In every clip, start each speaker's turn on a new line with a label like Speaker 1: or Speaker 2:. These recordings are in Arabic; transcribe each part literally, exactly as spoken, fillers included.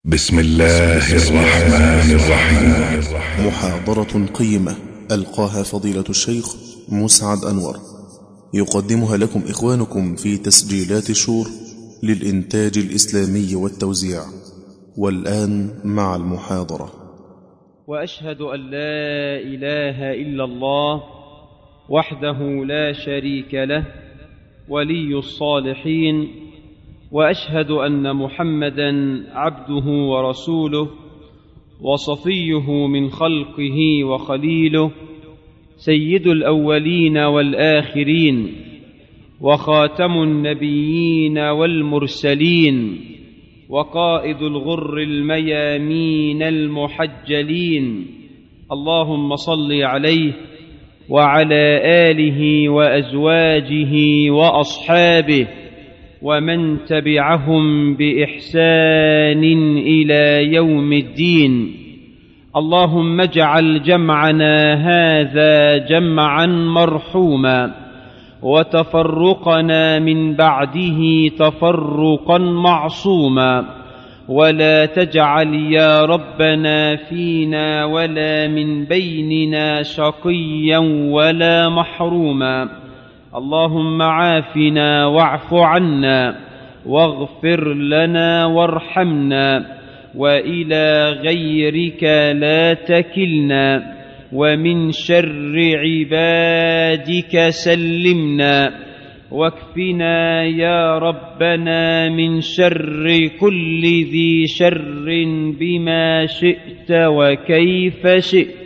Speaker 1: بسم الله الرحمن الرحيم.
Speaker 2: محاضرة قيمة ألقاها فضيلة الشيخ مسعد أنور، يقدمها لكم إخوانكم في تسجيلات شور للإنتاج الإسلامي والتوزيع. والآن مع المحاضرة.
Speaker 3: وأشهد أن لا إله إلا الله وحده لا شريك له ولي الصالحين، وأشهد أن محمدًا عبده ورسوله وصفيه من خلقه وخليله، سيد الأولين والآخرين وخاتم النبيين والمرسلين وقائد الغر الميامين المحجلين. اللهم صل عليه وعلى آله وأزواجه وأصحابه ومن تبعهم بإحسان إلى يوم الدين. اللهم اجعل جمعنا هذا جمعا مرحوما، وتفرقنا من بعده تفرقا معصوما، ولا تجعل يا ربنا فينا ولا من بيننا شقيا ولا محروما. اللهم عافنا واعف عنا واغفر لنا وارحمنا، وإلى غيرك لا تكلنا، ومن شر عبادك سلمنا، واكفنا يا ربنا من شر كل ذي شر بما شئت وكيف شئت.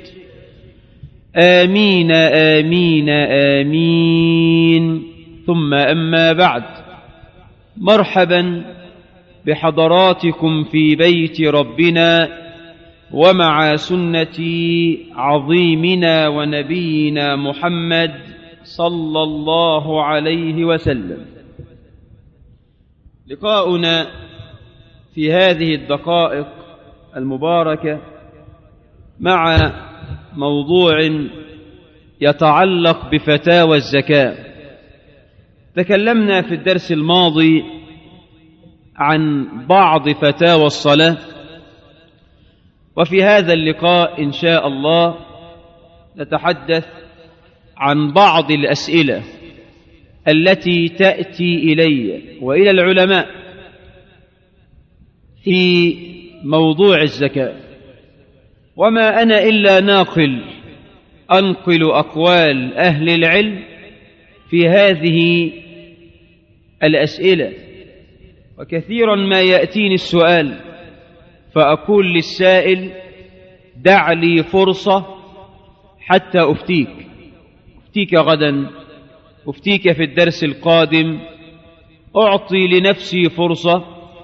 Speaker 3: آمين آمين آمين. ثم أما بعد، مرحبا بحضراتكم في بيت ربنا ومع سنة عظيمنا ونبينا محمد صلى الله عليه وسلم. لقاؤنا في هذه الدقائق المباركة مع موضوع يتعلق بفتاوى الزكاة. تكلمنا في الدرس الماضي عن بعض فتاوى الصلاة، وفي هذا اللقاء إن شاء الله نتحدث عن بعض الأسئلة التي تأتي إلي وإلى العلماء في موضوع الزكاة، وما أنا إلا ناقل أنقل أقوال أهل العلم في هذه الأسئلة. وكثيرا ما يأتيني السؤال فأقول للسائل دع لي فرصة حتى أفتيك أفتيك غدا، أفتيك في الدرس القادم، أعطي لنفسي فرصة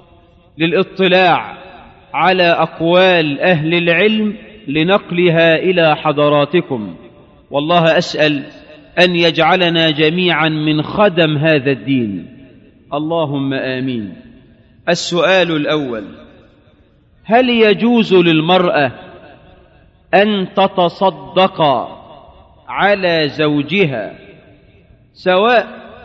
Speaker 3: للاطلاع على أقوال أهل العلم لنقلها إلى حضراتكم. والله أسأل أن يجعلنا جميعا من خدم هذا الدين، اللهم آمين. السؤال الأول: هل يجوز للمرأة أن تتصدق على زوجها سواء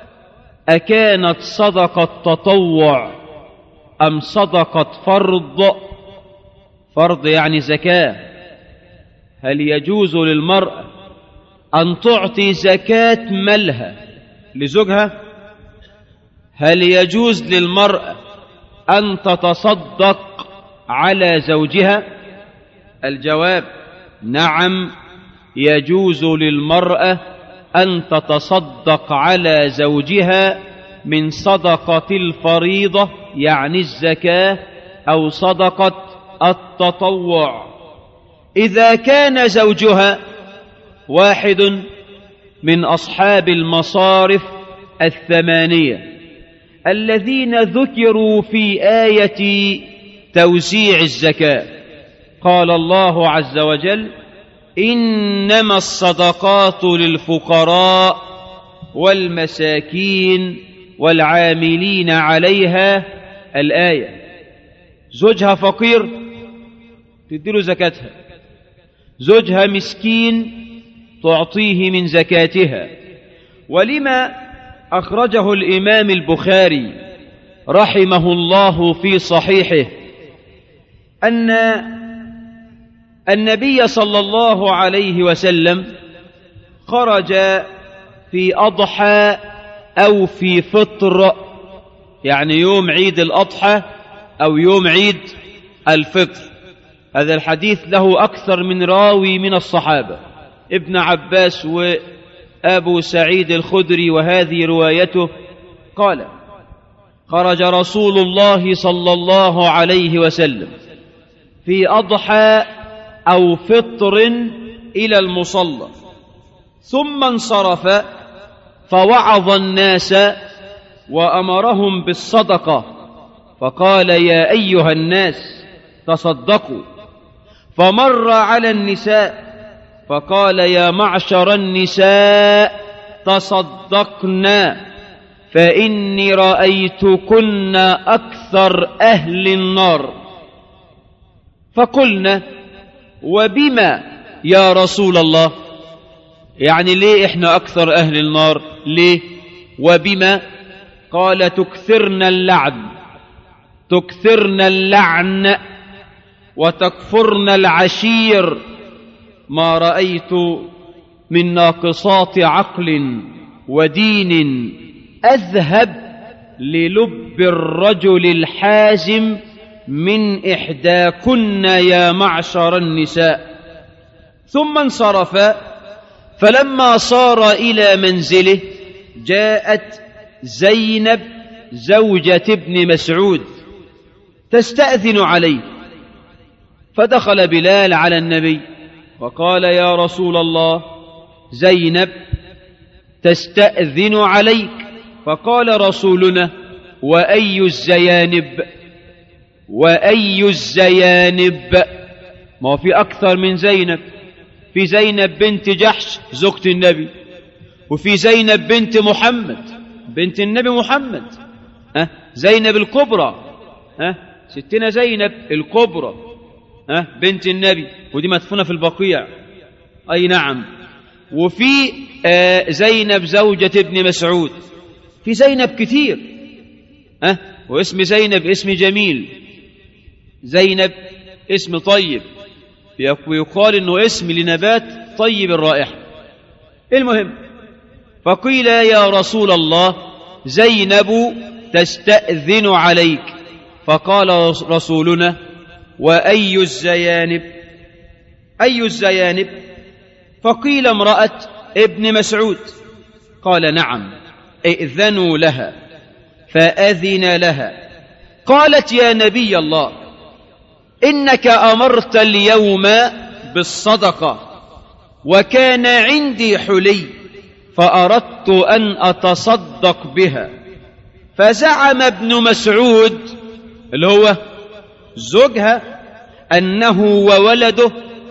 Speaker 3: أكانت صدقة تطوع أم صدقة فرض؟ فرض يعني زكاة. هل يجوز للمرأة أن تعطي زكاة مالها لزوجها؟ هل يجوز للمرأة أن تتصدق على زوجها؟ الجواب: نعم، يجوز للمرأة أن تتصدق على زوجها من صدقة الفريضة يعني الزكاة أو صدقة التطوع، إذا كان زوجها واحد من أصحاب المصارف الثمانية الذين ذكروا في آية توزيع الزكاة. قال الله عز وجل: إنما الصدقات للفقراء والمساكين والعاملين عليها. الآية. زوجها فقير تديله زكاتها، زوجها مسكين تعطيه من زكاتها. ولما أخرجه الإمام البخاري رحمه الله في صحيحه أن النبي صلى الله عليه وسلم خرج في أضحى أو في فطر، يعني يوم عيد الأضحى أو يوم عيد الفطر. هذا الحديث له أكثر من راوي من الصحابة، ابن عباس وأبو سعيد الخدري، وهذه روايته. قال: خرج رسول الله صلى الله عليه وسلم في أضحى أو فطر إلى المصلى، ثم انصرف فوعظ الناس وأمرهم بالصدقة، فقال: يا أيها الناس تصدقوا. فمر على النساء فقال: يا معشر النساء تصدقنا، فإني رأيتكن أكثر أهل النار. فقلنا: وبما يا رسول الله؟ يعني ليه إحنا أكثر أهل النار؟ ليه؟ وبما؟ قال: تكثرن اللعن تكثرن اللعن وتكفرن العشير، ما رأيت من ناقصات عقل ودين أذهب للب الرجل الحازم من إحداكن يا معشر النساء. ثم انصرف، فلما صار إلى منزله جاءت زينب زوجة ابن مسعود تستأذن عليه، فدخل بلال على النبي وقال: يا رسول الله، زينب تستأذن عليك. فقال رسولنا: وأي الزيانب وأي الزيانب؟ ما هو في أكثر من زينب، في زينب بنت جحش زوجة النبي، وفي زينب بنت محمد بنت النبي محمد، أه؟ زينب الكبرى، أه؟ ستنا زينب الكبرى، أه؟ بنت النبي، ودي مدفونة في البقيع. أي نعم. وفي آه زينب زوجة ابن مسعود، في زينب كثير، أه؟ واسم زينب اسم جميل، زينب اسم طيب، ويقال انه اسم لنبات طيب الرائحة. المهم، فقيل: يا رسول الله، زينب تستأذن عليك. فقال رسولنا: وأي الزيانب؟ أي الزيانب؟ فقيل: امرأة ابن مسعود. قال: نعم، ائذنوا لها. فأذن لها. قالت: يا نبي الله، إنك أمرت اليوم بالصدقة، وكان عندي حلي فأردت أن أتصدق بها. فزعم ابن مسعود اللي هو زوجها أنه وولده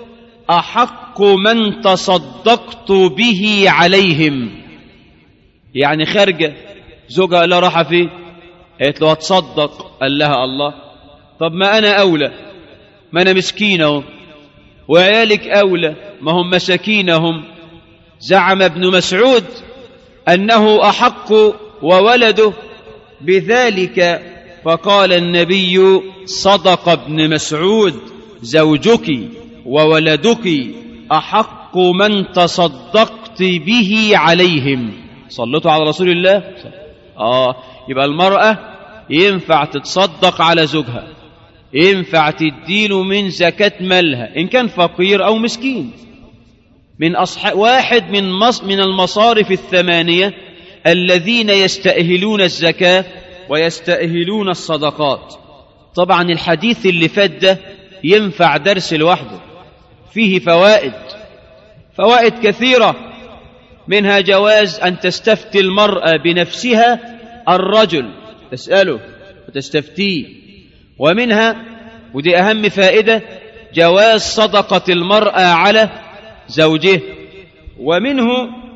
Speaker 3: أحق من تصدقت به عليهم. يعني خارجة زوجها قال لها: راح فيه؟ قالت له: أتصدق. قال لها: الله، طب ما أنا أولى، ما أنا مسكينهم، وعيالك أولى، ما هم مساكينهم. زعم ابن مسعود أنه أحق وولده بذلك. فقال النبي: صدق ابن مسعود، زوجك وولدك أحق من تصدقت به عليهم. صلتوا على رسول الله. آه يبقى المرأة ينفع تتصدق على زوجها، ينفع تديله من زكاة مالها إن كان فقير أو مسكين. من أصحاب واحد من مص من المصارف الثمانية الذين يستأهلون الزكاة ويستأهلون الصدقات. طبعا الحديث اللي فات ده ينفع درس لوحده، فيه فوائد فوائد كثيرة، منها جواز أن تستفتي المرأة بنفسها الرجل، تسأله وتستفتيه. ومنها، ودي أهم فائدة، جواز صدقة المرأة على زوجه. ومنه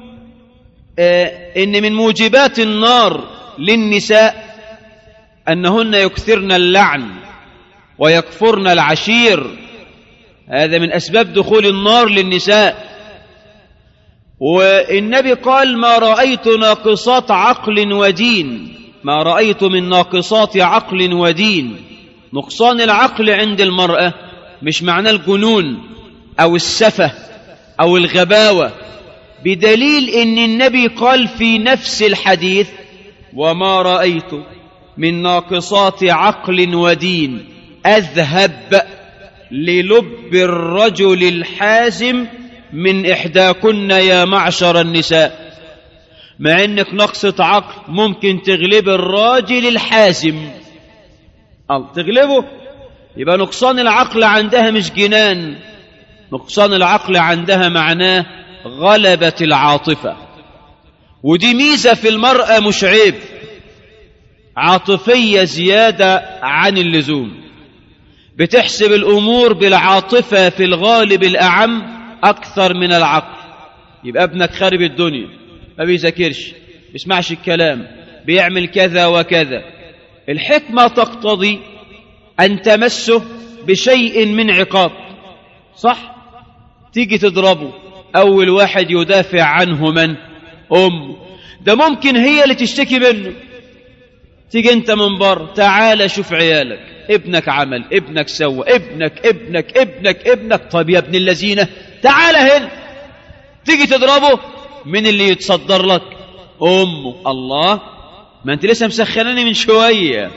Speaker 3: آه إن من موجبات النار للنساء أنهن يكثرن اللعن ويكفرن العشير، هذا من أسباب دخول النار للنساء. والنبي قال: ما رأيت ناقصات عقل ودين، ما رأيت من ناقصات عقل ودين. نقصان العقل عند المرأة مش معناه الجنون أو السفة أو الغباوة، بدليل أن النبي قال في نفس الحديث: وما رأيت من ناقصات عقل ودين أذهب للب الرجل الحازم من إحداكن يا معشر النساء. مع أنك نقصة عقل ممكن تغلب الراجل الحازم، أو تغلبه. يبقى نقصان العقل عندها مش جنان، نقصان العقل عندها معناه غلبة العاطفة، ودي ميزة في المرأة مش عيب، عاطفية زيادة عن اللزوم، بتحسب الأمور بالعاطفة في الغالب الأعم أكثر من العقل. يبقى ابنك خارب الدنيا، ما بيذاكرش، بيسمعش الكلام، بيعمل كذا وكذا، الحكمة تقتضي أن تمسه بشيء من عقاب، صح؟ تيجي تضربه، أول واحد يدافع عنه من؟ أم. ده ممكن هي اللي تشتكي منه، تيجي أنت من بره: تعال شوف عيالك، ابنك عمل، ابنك سوى، ابنك ابنك ابنك ابنك. طيب يا ابن الذين تعال هنا، تيجي تضربه، من اللي يتصدر لك؟ أمه. الله، ما أنت لسه مسخناني من شوية.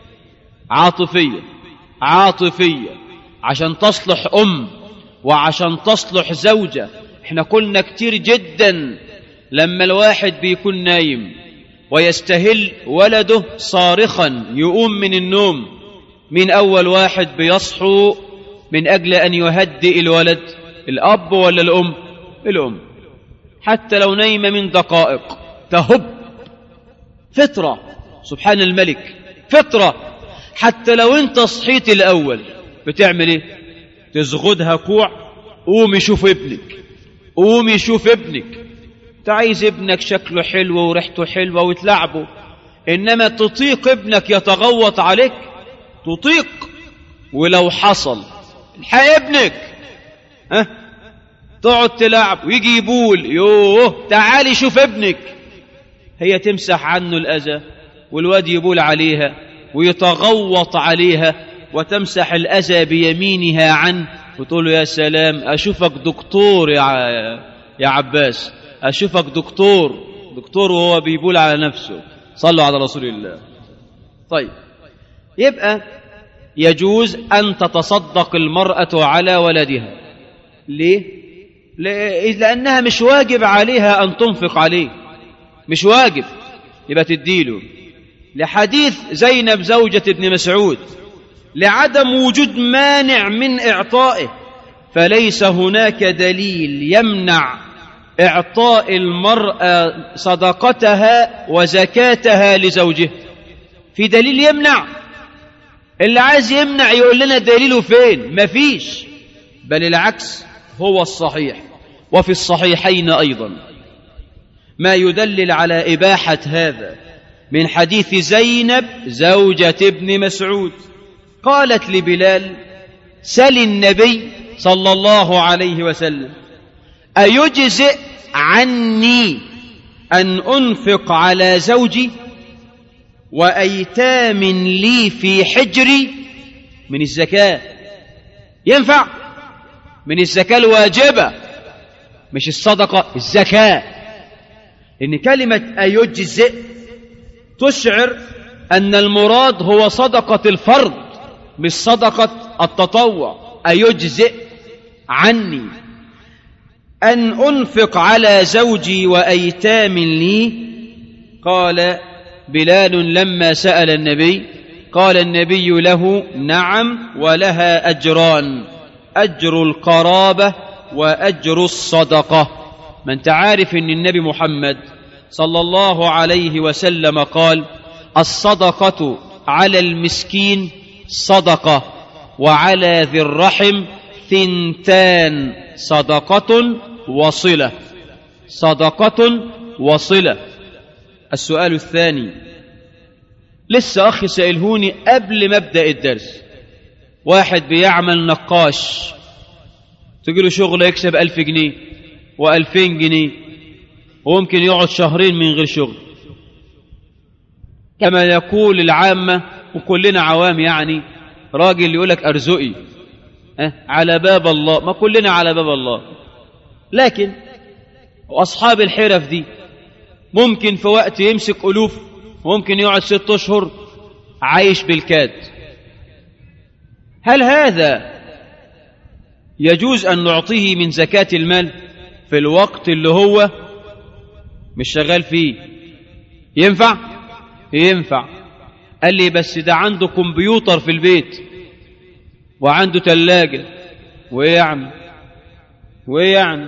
Speaker 3: عاطفية عاطفية عشان تصلح أم وعشان تصلح زوجة. احنا قلنا كتير جدا لما الواحد بيكون نايم ويستهل ولده صارخا يقوم من النوم، من أول واحد بيصحو من أجل أن يهدئ الولد؟ الأب ولا الأم؟ الأم. حتى لو نايم من دقائق تهب، فطرة، سبحان الملك، فطرة. حتى لو انت صحيت الأول بتعمل ايه؟ تزغدها كوع: قوم يشوف ابنك، قوم يشوف ابنك. انت عايز ابنك شكله حلو وريحته حلوة وتلعبه، إنما تطيق ابنك يتغوط عليك؟ تطيق؟ ولو حصل الحق ابنك، ها، تقعد تلعب ويجي يبول: يوه تعالي شوف ابنك. هي تمسح عنه الأذى والواد يبول عليها ويتغوط عليها، وتمسح الأذى بيمينها عنه وتقول له: يا سلام، أشوفك دكتور يا يا عباس، أشوفك دكتور دكتور وهو بيبول على نفسه. صلوا على رسول الله. طيب، يبقى يجوز أن تتصدق المرأة على ولدها. ليه؟ لأنها مش واجب عليها أن تنفق عليه، مش واجب، يبقى تديله. لحديث زينب زوجة ابن مسعود: لعدم وجود مانع من إعطائه، فليس هناك دليل يمنع إعطاء المرأة صدقتها وزكاتها لزوجها. في دليل يمنع؟ اللي عايز يمنع يقول لنا دليله فين؟ مفيش، بل العكس هو الصحيح. وفي الصحيحين أيضا ما يدلل على إباحة هذا من حديث زينب زوجة ابن مسعود، قالت لبلال: سل النبي صلى الله عليه وسلم أيجزئ عني أن أنفق على زوجي وأيتام لي في حجري من الزكاة؟ ينفع؟ من الزكاة الواجبة، مش الصدقة، الزكاة. إن كلمة أيجزئ تشعر أن المراد هو صدقة الفرض مش صدقة التطوع. أيجزئ عني أن أنفق على زوجي وأيتام لي. قال بلال لما سأل النبي، قال النبي له: نعم، ولها أجران، أجر القرابة وأجر الصدقة. ما أنت عارف أن النبي محمد صلى الله عليه وسلم قال: الصدقة على المسكين صدقة، وعلى ذي الرحم ثنتان، صدقة وصلة، صدقة وصلة. السؤال الثاني، لسه أخي سألهوني قبل ما أبدأ الدرس: واحد بيعمل نقاش، تجيله شغل يكسب ألف جنيه وألفين جنيه، وممكن يقعد شهرين من غير شغل، كما يقول العامة وكلنا عوام يعني: راجل يقول لك أرزقي أه؟ على باب الله، ما كلنا على باب الله. لكن وأصحاب الحرف دي ممكن في وقت يمسك ألوف، وممكن يقعد ست أشهر عايش بالكاد. هل هذا يجوز أن نعطيه من زكاة المال في الوقت اللي هو مش شغال فيه؟ ينفع؟ ينفع. قال لي بس ده عنده كمبيوتر في البيت وعنده ثلاجة، وإيه يعني؟ وإيه يعني؟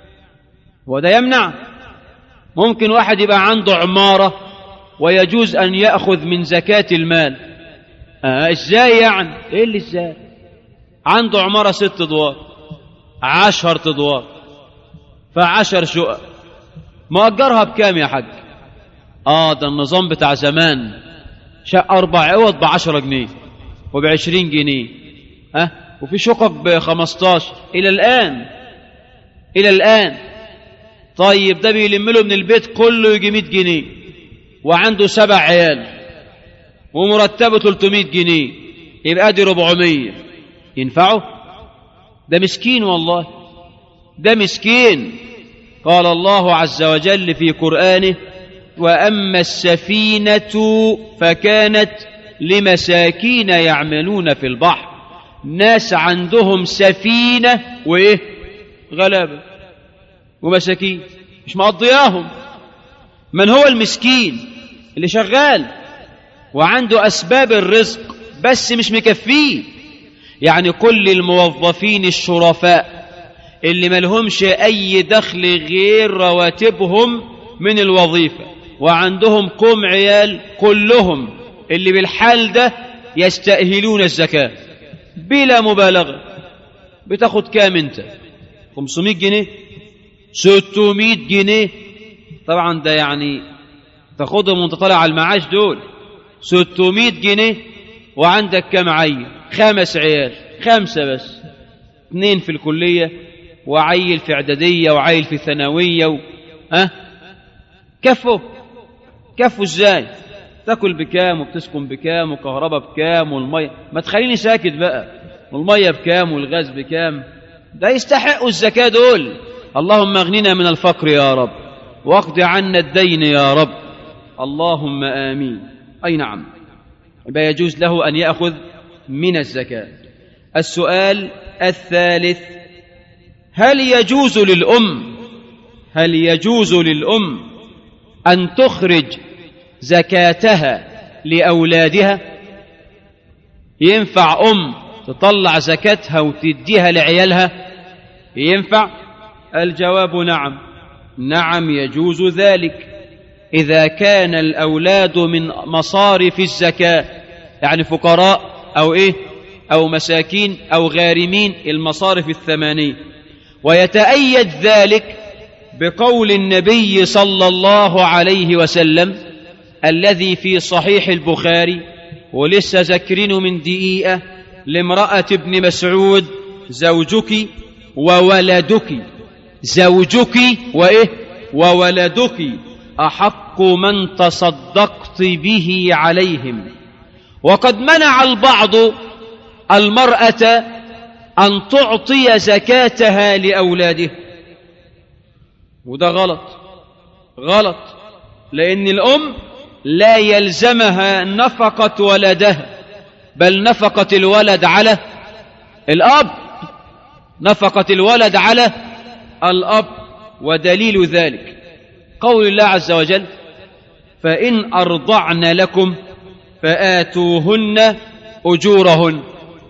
Speaker 3: وده يمنع؟ ممكن واحد يبقى عنده عمارة ويجوز أن يأخذ من زكاة المال. آه إزاي يعني؟ إيه اللي إزاي؟ عنده عمارة ست أدوار، عشر أدوار، فعشر شقق، مؤجرها بكام يا حاج؟ آه ده النظام بتاع زمان، شقة أربع عوض بعشرة جنيه وبعشرين جنيه، ها أه؟ وفي شقق بخمستاشر إلى الآن، إلى الآن. طيب ده بيلم له من البيت كله يجي مية جنيه، وعنده سبع عيال ومرتبه ثلاثمية جنيه، يبقى دي ربعمية. ينفعه؟ ده مسكين والله، ده مسكين. قال الله عز وجل في قرآنه: وأما السفينة فكانت لمساكين يعملون في البحر. ناس عندهم سفينة وإيه؟ غلابة ومساكين مش مقضياهم. من هو المسكين؟ اللي شغال وعنده أسباب الرزق بس مش مكفيه. يعني كل الموظفين الشرفاء اللي ملهمش أي دخل غير رواتبهم من الوظيفة وعندهم كم عيال، كلهم اللي بالحال ده يستأهلون الزكاة بلا مبالغة. بتاخد كام انت؟ خمسمية جنيه؟ ستمية جنيه؟ طبعا ده يعني تاخدهم وانت طالع على المعاش دول. ستمية جنيه وعندك كام عيل؟ خمس عيال، خمسة بس، اثنين في الكلية وعيل في اعدادية وعيل في ثانوية و... ها كفوا كفوا ازاي؟ تاكل بكام وبتسكن بكام وكهرباء بكام والمية؟ ما تخليني ساكت بقى. والمية بكام والغاز بكام؟ ده يستحقوا الزكاة دول. اللهم اغننا من الفقر يا رب، واقض عنا الدين يا رب، اللهم آمين. أي نعم، يبقى يجوز له أن يأخذ من الزكاة. السؤال الثالث: هل يجوز للأم هل يجوز للأم أن تخرج زكاتها لأولادها؟ ينفع أم تطلع زكاتها وتديها لعيالها؟ ينفع؟ الجواب نعم، نعم يجوز ذلك إذا كان الأولاد من مصارف الزكاة، يعني فقراء أو إيه أو مساكين أو غارمين، المصارف الثمانية. ويتأيد ذلك بقول النبي صلى الله عليه وسلم الذي في صحيح البخاري، ولسه ذكرينه من دقيقة، لامرأة ابن مسعود: زوجك وولدك زوجك وإيه وولدك أحق من تصدقت به عليهم. وقد منع البعض المرأة أن تعطي زكاتها لأولاده، وده غلط غلط، لأن الأم لا يلزمها نفقة ولدها، بل نفقة الولد على الأب، نفقة الولد على الأب. ودليل ذلك قول الله عز وجل: فإن أرضعن لكم فآتوهن أجورهن.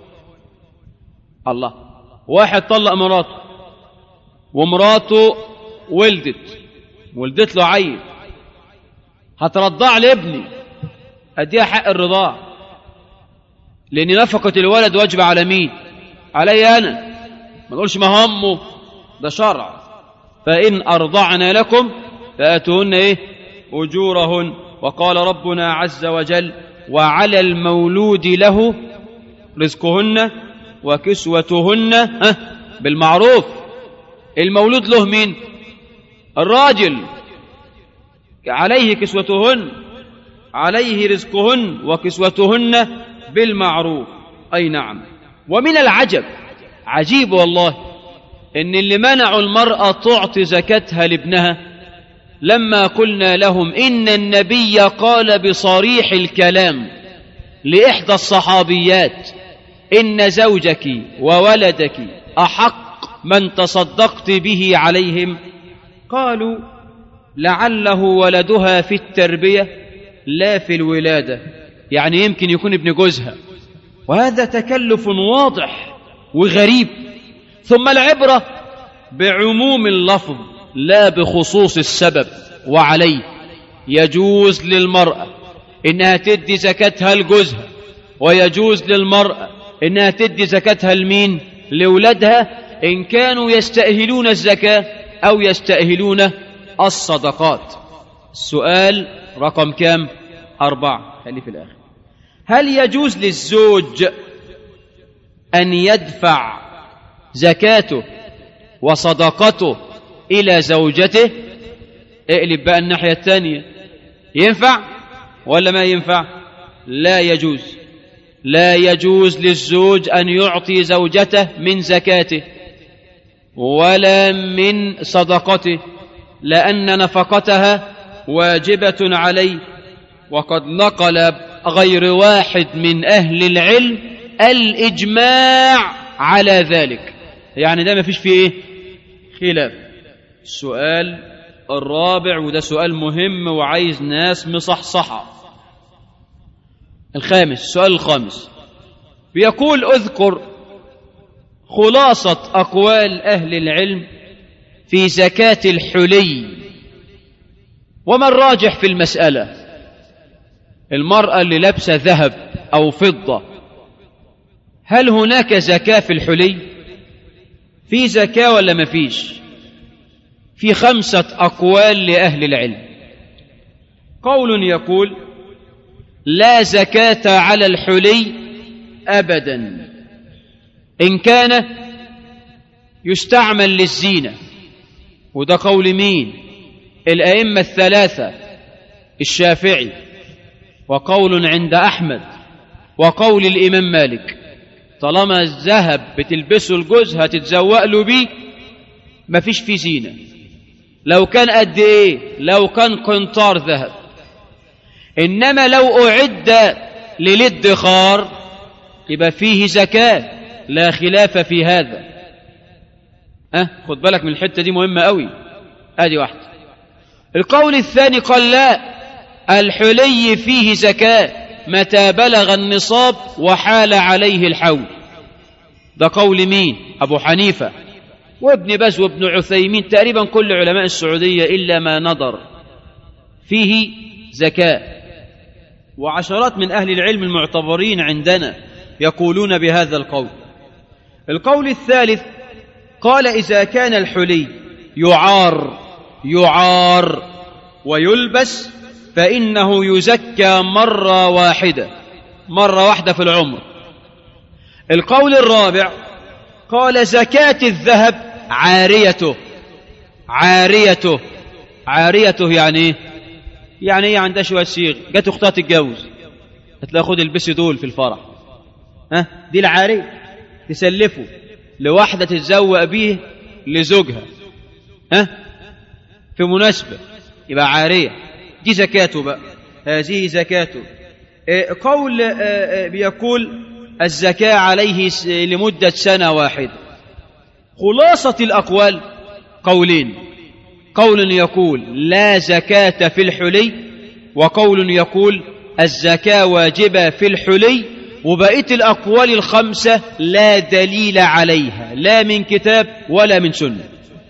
Speaker 3: الله، واحد طلق مراته ومراته ولدت ولدت له عيل، هترضع لابني، أديها حق الرضاع، لأن نفقة الولد واجب على مين؟ علي أنا، ما نقولش ما همه، ده شرع. فإن أرضعن لكم فآتوهن إيه؟ أجورهن. وقال ربنا عز وجل: وعلى المولود له رزقهن وكسوتهن ها بالمعروف. المولود له مين؟ الراجل، عليه كسوتهن، عليه رزقهن وكسوتهن بالمعروف. أي نعم. ومن العجب، عجيب والله، إن اللي منعوا المرأة تعطي زكاتها لابنها لما قلنا لهم إن النبي قال بصريح الكلام لإحدى الصحابيات إن زوجك وولدك أحق من تصدقت به عليهم، قالوا لعله ولدها في التربية لا في الولادة، يعني يمكن يكون ابن جوزها، وهذا تكلف واضح وغريب. ثم العبرة بعموم اللفظ لا بخصوص السبب، وعليه يجوز للمرأة إنها تدي زكاتها لجوزها، ويجوز للمرأة إنها تدي زكاتها لمين؟ لولادها، إن كانوا يستأهلون الزكاة أو يستأهلون الصدقات. السؤال رقم كام؟ أربعة، خليه في الآخر. هل يجوز للزوج أن يدفع زكاته وصدقته إلى زوجته؟ اقلب بقى الناحية الثانية، ينفع ولا ما ينفع؟ لا يجوز. لا يجوز للزوج أن يعطي زوجته من زكاته ولا من صدقته، لأن نفقتها واجبة عليه. وقد نقل غير واحد من أهل العلم الإجماع على ذلك، يعني ده ما فيش فيه إيه؟ خلاف. السؤال الرابع، وده سؤال مهم وعايز ناس مصحصحة، الخامس، السؤال الخامس بيقول اذكر خلاصة أقوال أهل العلم في زكاة الحلي، وما الراجح في المسألة؟ المرأة اللي لابسة ذهب أو فضة، هل هناك زكاة في الحلي؟ في زكاة ولا ما فيش؟ في خمسة أقوال لأهل العلم. قول يقول لا زكاة على الحلي أبدا إن كان يستعمل للزينة، وده قول مين؟ الأئمة الثلاثة، الشافعي، وقول عند أحمد، وقول الإمام مالك. طالما الذهب بتلبسه الجوز هتتزوق له بيه، مفيش فيه زينة. لو كان قد إيه؟ لو كان قنطار ذهب. إنما لو أعد للادخار يبقى فيه زكاة، لا خلاف في هذا. أه خد بالك من الحتة دي مهمة قوي. ادي واحدة. القول الثاني قال لا، الحلي فيه زكاة متى بلغ النصاب وحال عليه الحول. ده قول مين؟ أبو حنيفة وابن باز وابن عثيمين، تقريبا كل علماء السعودية إلا ما نظر فيه زكاة. وعشرات من أهل العلم المعتبرين عندنا يقولون بهذا القول. القول الثالث قال إذا كان الحلي يعار يعار ويلبس فإنه يزكى مرة واحدة، مرة واحدة في العمر. القول الرابع قال زكاة الذهب عاريته عاريته عاريته يعني ايه؟ يعني ايه؟ عندها شوية صيغ، جت اختها تتجوز هتلاقي خد البسي دول في الفرح، ها دي العارية، تسلفه لواحدة تتزوق بيه لزوجها، ها في مناسبة، يبقى عارية، دي زكاته بقى، هذه زكاته. قول بيقول الزكاة عليه لمدة سنة واحدة. خلاصة الأقوال قولين، قول يقول لا زكاة في الحلي، وقول يقول الزكاة واجبة في الحلي، وبقية الأقوال الخمسة لا دليل عليها لا من كتاب ولا من سنة.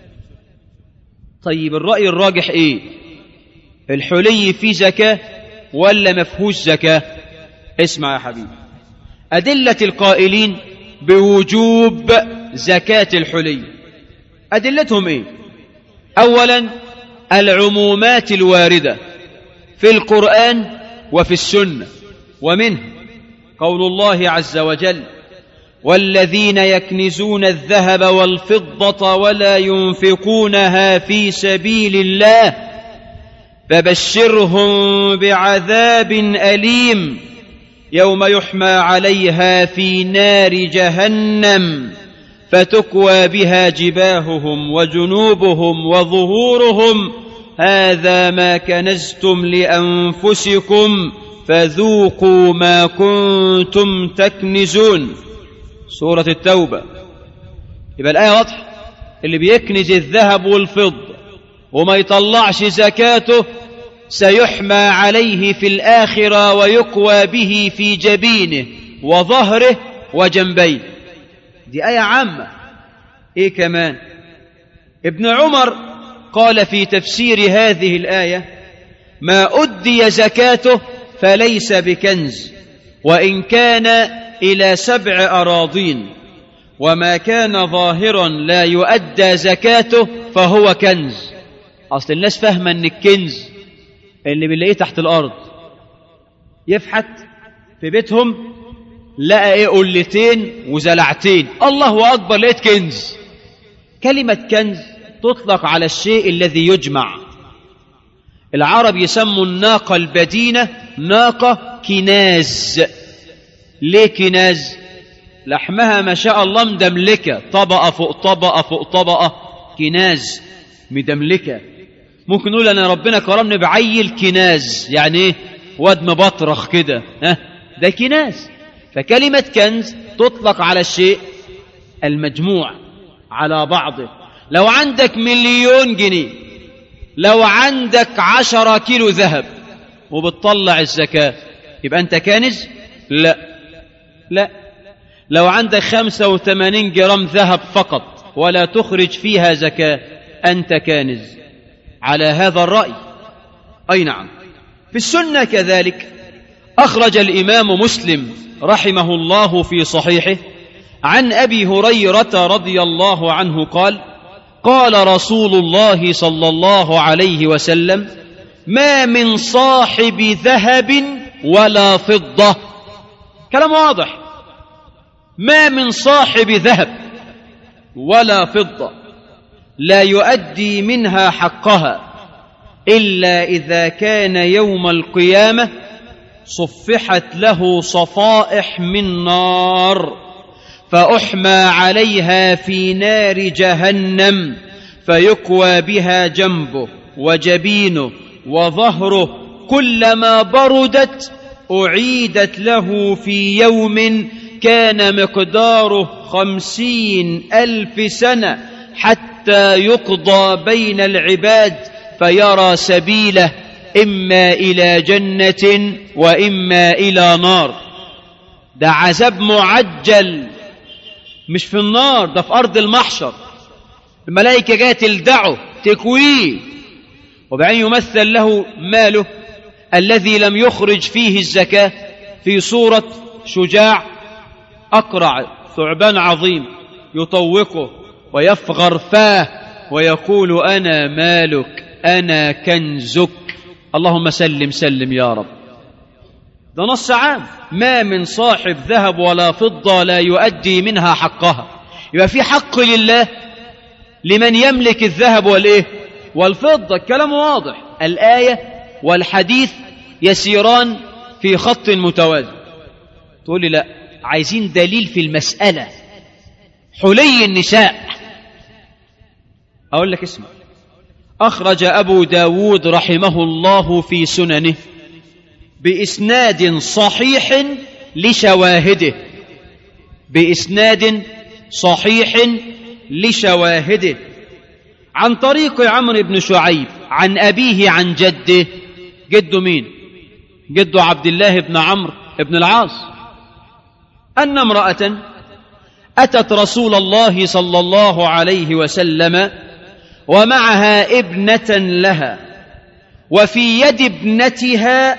Speaker 3: طيب الرأي الراجح إيه؟ الحلي فيه زكاة ولا مفهوش زكاة؟ اسمع يا حبيبي، أدلة القائلين بوجوب زكاة الحلي أدلتهم إيه؟ أولا العمومات الواردة في القرآن وفي السنة، ومنه قول الله عز وجل والذين يكنزون الذهب والفضة ولا ينفقونها في سبيل الله فبشرهم بعذاب أليم يوم يحمى عليها في نار جهنم فتكوى بها جباههم وجنوبهم وظهورهم هذا ما كنزتم لأنفسكم فذوقوا ما كنتم تكنزون. سورة التوبة. يبقى الآية واضحة، اللي بيكنز الذهب والفضة وما يطلعش زكاته سيحمى عليه في الآخرة ويكوى به في جبينه وظهره وجنبيه. دي آية عامة. إيه كمان؟ ابن عمر قال في تفسير هذه الآية ما أدي زكاته فليس بكنز وإن كان إلى سبع أراضين، وما كان ظاهرا لا يؤدى زكاته فهو كنز. أصل الناس فاهمة أن الكنز اللي بنلاقيه تحت الأرض، يفحت في بيتهم لقى إيه قلتين وزلعتين، الله أكبر لقيت كنز. كلمة كنز تطلق على الشيء الذي يجمع. العرب يسموا الناقة البدينة ناقة كناز. ليه كناز؟ لحمها ما شاء الله مدملكة، طبقة فوق طبقة فوق طبقة، كناز مدملكة. ممكن نقول أنا ربنا كرمني بعيل كناز، يعني إيه؟ واد مبطرخ كده، ها ده كناز. فكلمة كنز تطلق على الشيء المجموع على بعضه. لو عندك مليون جنيه، لو عندك عشرة كيلو ذهب وبتطلع الزكاة يبقى أنت كنز؟ لا لا. لو عندك خمسة وثمانين جرام ذهب فقط ولا تخرج فيها زكاة أنت كنز. على هذا الرأي أي نعم. في السنة كذلك أخرج الإمام مسلم رحمه الله في صحيحه عن أبي هريرة رضي الله عنه قال قال رسول الله صلى الله عليه وسلم ما من صاحب ذهب ولا فضة. كلام واضح. ما من صاحب ذهب ولا فضة لا يؤدي منها حقها إلا إذا كان يوم القيامة صفحت له صفائح من نار فأحمى عليها في نار جهنم فيكوى بها جنبه وجبينه وظهره كلما بردت أعيدت له في يوم كان مقداره خمسين ألف سنة حتى يقضى بين العباد فيرى سبيله إما إلى جنة وإما إلى نار. ده عذاب معجل مش في النار، ده في أرض المحشر. الملائكة جاءت تلدعه تكويه، وبعدين يمثل له ماله الذي لم يخرج فيه الزكاة في صورة شجاع أقرع ثعبان عظيم يطوقه ويفغر فاه ويقول أنا مالك أنا كنزك. اللهم سلم سلم يا رب. ده نص عام. ما من صاحب ذهب ولا فضة لا يؤدي منها حقها. يبقى في حق لله لمن يملك الذهب والإيه والفضة. الكلام واضح. الآية والحديث يسيران في خط متوازي. تقول لي لا، عايزين دليل في المسألة. حلي النساء. أقول لك اسمع. أخرج أبو داود رحمه الله في سننه بإسناد صحيح لشواهده بإسناد صحيح لشواهده عن طريق عمرو بن شعيب عن أبيه عن جده. جده مين؟ جده عبد الله بن عمرو بن العاص. أن امرأة أتت رسول الله صلى الله عليه وسلم ومعها ابنة لها، وفي يد ابنتها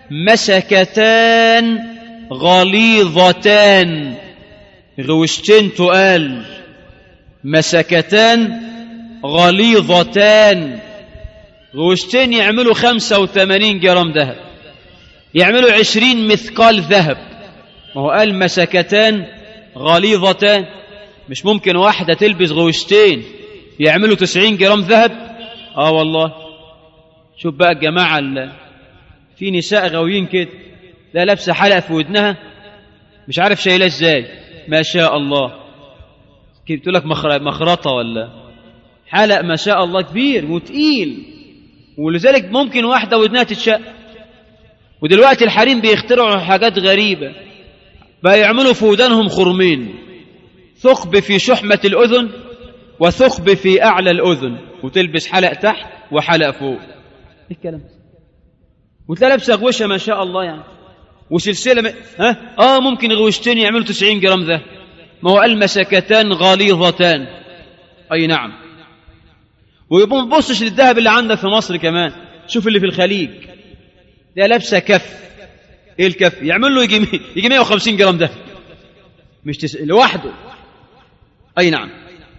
Speaker 3: مسكتان غليظتان. غوشتين تقال، مسكتان غليظتان. غوشتين يعملوا خمسة وثمانين جرام ذهب، يعملوا عشرين مثقال ذهب. ما هو قال مسكتان غليظتان، مش ممكن واحدة تلبس غوشتين يعملوا تسعين جرام ذهب. اه والله. شوف بقى الجماعة اللي في نساء غاويين كده، لا لابسة حلقة في ودنها مش عارف شايلاه ازاي، ما شاء الله، كيف تقول لك مخرطة ولا حلق ما شاء الله كبير وتقيل، ولذلك ممكن واحدة ودنها تتشق. ودلوقتي الحريم بيخترعوا حاجات غريبة، بقى يعملوا في ودانهم خرمين، ثقب في شحمة الأذن وثقب في أعلى الأذن، وتلبس حلق تحت وحلق فوق. ايه الكلام ده؟ وتلاقي لابسه غوشه ما شاء الله يعني، وسلسله م... ها اه ممكن غوشتين يعملوا تسعين جرام ده، ما هو المسكتان غليظتان. اي نعم. ويبقوا ما تبصش للذهب اللي عندك في مصر كمان، شوف اللي في الخليج ده لابسه كف. ايه الكف؟ يعمل له يجي يجي مئة وخمسين جرام ده، مش تس... لوحده. اي نعم.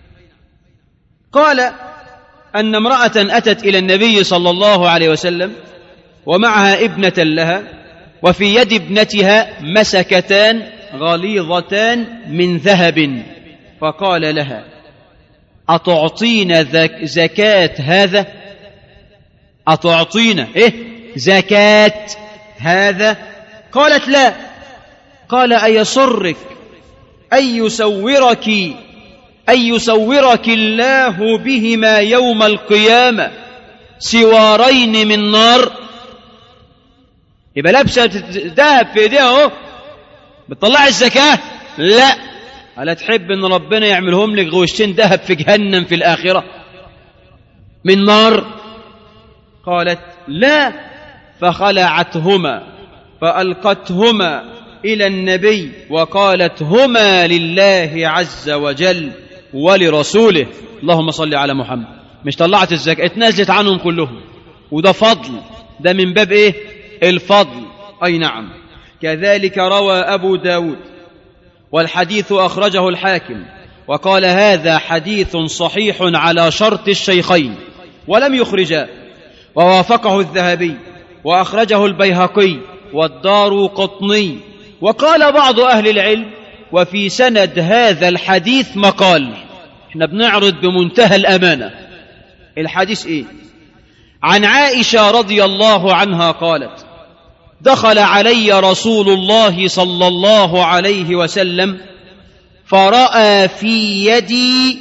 Speaker 3: قال أن امرأة أتت إلى النبي صلى الله عليه وسلم ومعها ابنة لها، وفي يد ابنتها مسكتان غليظتان من ذهب، فقال لها: أتعطين زكاة هذا؟ أتعطين إيه؟ زكاة هذا؟ قالت: لا. قال: أيسرك أن يسورك أن يسورك الله بهما يوم القيامة سوارين من نار؟ يبقى لابسه ذهب في ايديها اهو، بتطلع الزكاة؟ لا. ألا تحب ان ربنا يعملهم لك غوشتين ذهب في جهنم في الآخرة من نار؟ قالت: لا. فخلعتهما فألقتهما إلى النبي وقالت: هما لله عز وجل ولرسوله. اللهم صل على محمد. مش طلعت الزكاة، اتنازلت عنهم كلهم، وده فضل، ده من باب ايه؟ الفضل. اي نعم. كذلك روى ابو داود والحديث اخرجه الحاكم وقال: هذا حديث صحيح على شرط الشيخين ولم يخرجا، ووافقه الذهبي واخرجه البيهقي والدار قطني. وقال بعض اهل العلم: وفي سند هذا الحديث مقال. احنا بنعرض بمنتهى الأمانة. الحديث ايه؟ عن عائشة رضي الله عنها قالت: دخل علي رسول الله صلى الله عليه وسلم فرأى في يدي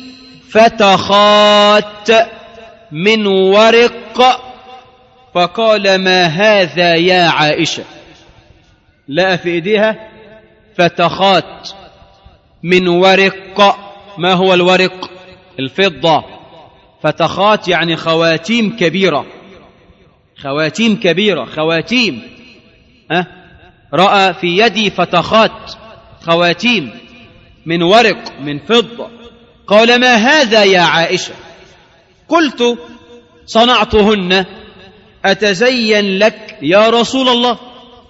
Speaker 3: فتخات من ورق، فقال: ما هذا يا عائشة؟ لقى في ايديها فتخات من ورق. ما هو الورق؟ الفضة. فتخات يعني خواتيم كبيرة، خواتيم كبيرة، خواتيم. أه؟ رأى في يدي فتخات، خواتيم من ورق من فضة. قال: ما هذا يا عائشة؟ قلت: صنعتهن أتزين لك يا رسول الله،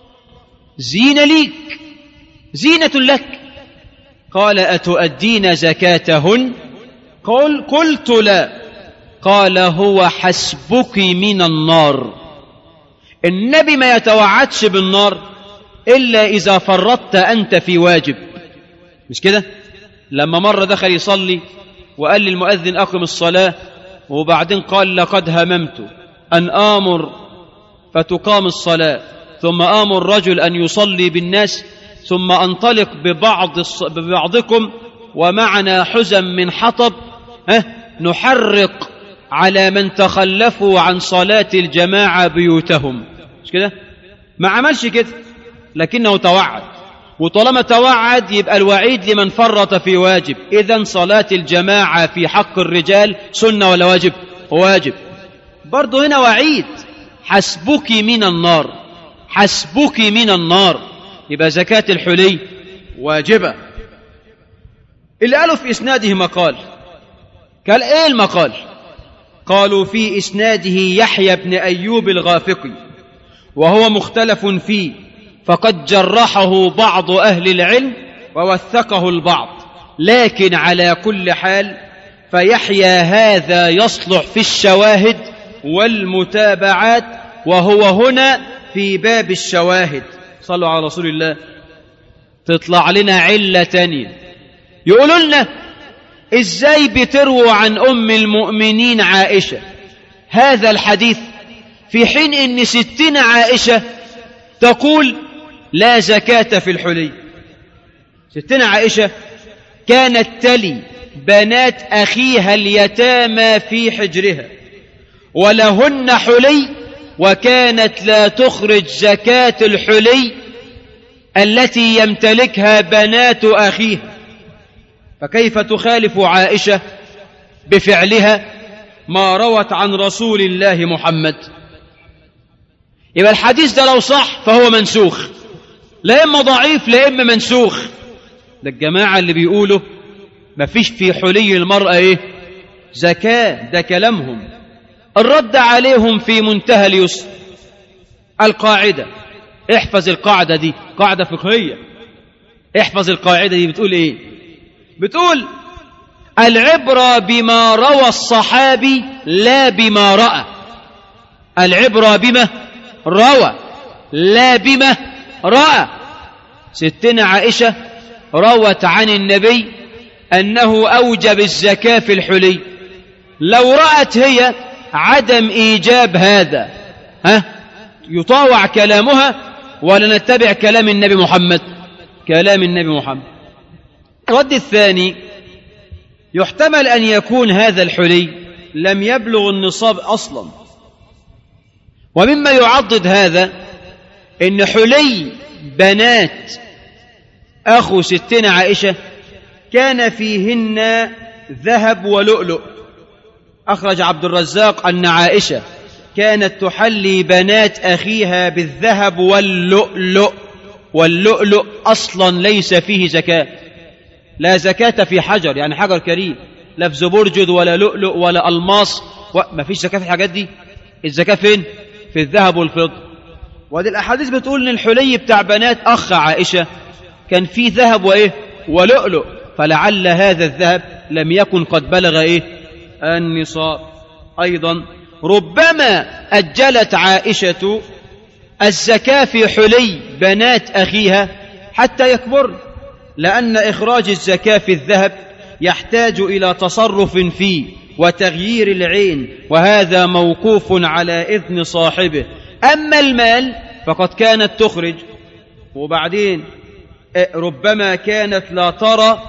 Speaker 3: زينة ليك، زينة لك. قال: أتؤدين زكاتهن؟ قل قلت: لا. قال: هو حسبك من النار. النبي ما يتوعدش بالنار إلا إذا فرطت أنت في واجب، مش كده؟ لما مرة دخل يصلي وقال للمؤذن: أقم الصلاة، وبعدين قال: لقد هممت أن آمر فتقام الصلاة، ثم آمر رجل أن يصلي بالناس، ثم أنطلق ببعض ببعضكم ومعنا حزم من حطب ها نحرق على من تخلفوا عن صلاة الجماعة بيوتهم. مش كده؟ ما عملش كده، لكنه توعد، وطالما توعد يبقى الوعيد لمن فرط في واجب. إذن صلاة الجماعة في حق الرجال سنة ولا واجب؟ واجب. برضو هنا وعيد: حسبك من النار، حسبك من النار. يبقى زكاة الحلي واجبة. اللي قالوا في إسناده مقال. قال: إيه المقال؟ قالوا: في إسناده يحيى بن أيوب الغافقي، وهو مختلف فيه، فقد جرحه بعض أهل العلم ووثقه البعض، لكن على كل حال فيحيى هذا يصلح في الشواهد والمتابعات، وهو هنا في باب الشواهد. صلوا على رسول الله. تطلع لنا علة تانية، يقولوا لنا: ازاي بترووا عن أم المؤمنين عائشة هذا الحديث في حين ان ستنا عائشة تقول: لا زكاة في الحلي. ستنا عائشة كانت تلي بنات أخيها اليتامى في حجرها ولهن حلي، وكانت لا تخرج زكاة الحلي التي يمتلكها بنات أخيها. فكيف تخالف عائشة بفعلها ما روت عن رسول الله محمد؟ يبقى الحديث ده لو صح فهو منسوخ، لا إما ضعيف لا إما منسوخ. ده الجماعة اللي بيقولوا ما فيش في حلي المرأة إيه زكاة، ده كلامهم. الرد عليهم في منتهى اليسر. القاعدة، احفظ القاعدة دي، قاعدة فقهية، احفظ القاعدة دي. بتقول إيه؟ بتقول العبرة بما روى الصحابي لا بما رأى. العبرة بما روى لا بما رأى. ستنا عائشة روت عن النبي أنه أوجب الزكاة في الحلي. لو رأت هي عدم إيجاب هذا، ها يطاوع كلامها ولا نتبع كلام النبي محمد؟ كلام النبي محمد. الرد الثاني، يحتمل أن يكون هذا الحلي لم يبلغ النصاب أصلا، ومما يعضد هذا إن حلي بنات أخو ستنا عائشة كان فيهن ذهب ولؤلؤ. أخرج عبد الرزاق أن عائشة كانت تحلي بنات أخيها بالذهب واللؤلؤ، واللؤلؤ أصلا ليس فيه زكاة، لا زكاة في حجر، يعني حجر كريم، لا في زبرجد ولا لؤلؤ ولا ألماس، ما فيش زكاة في الحاجات دي. الزكاة فين؟ في الذهب والفضة. وهذه الأحاديث بتقول إن الحلي بتاع بنات أخ عائشة كان فيه ذهب وإيه ولؤلؤ، فلعل هذا الذهب لم يكن قد بلغ إيه النصاب. أيضا ربما أجلت عائشة الزكاة في حلي بنات أخيها حتى يكبر، لأن إخراج الزكاة في الذهب يحتاج إلى تصرف فيه وتغيير العين، وهذا موقوف على إذن صاحبه. أما المال فقد كانت تخرج، وبعدين ربما كانت لا ترى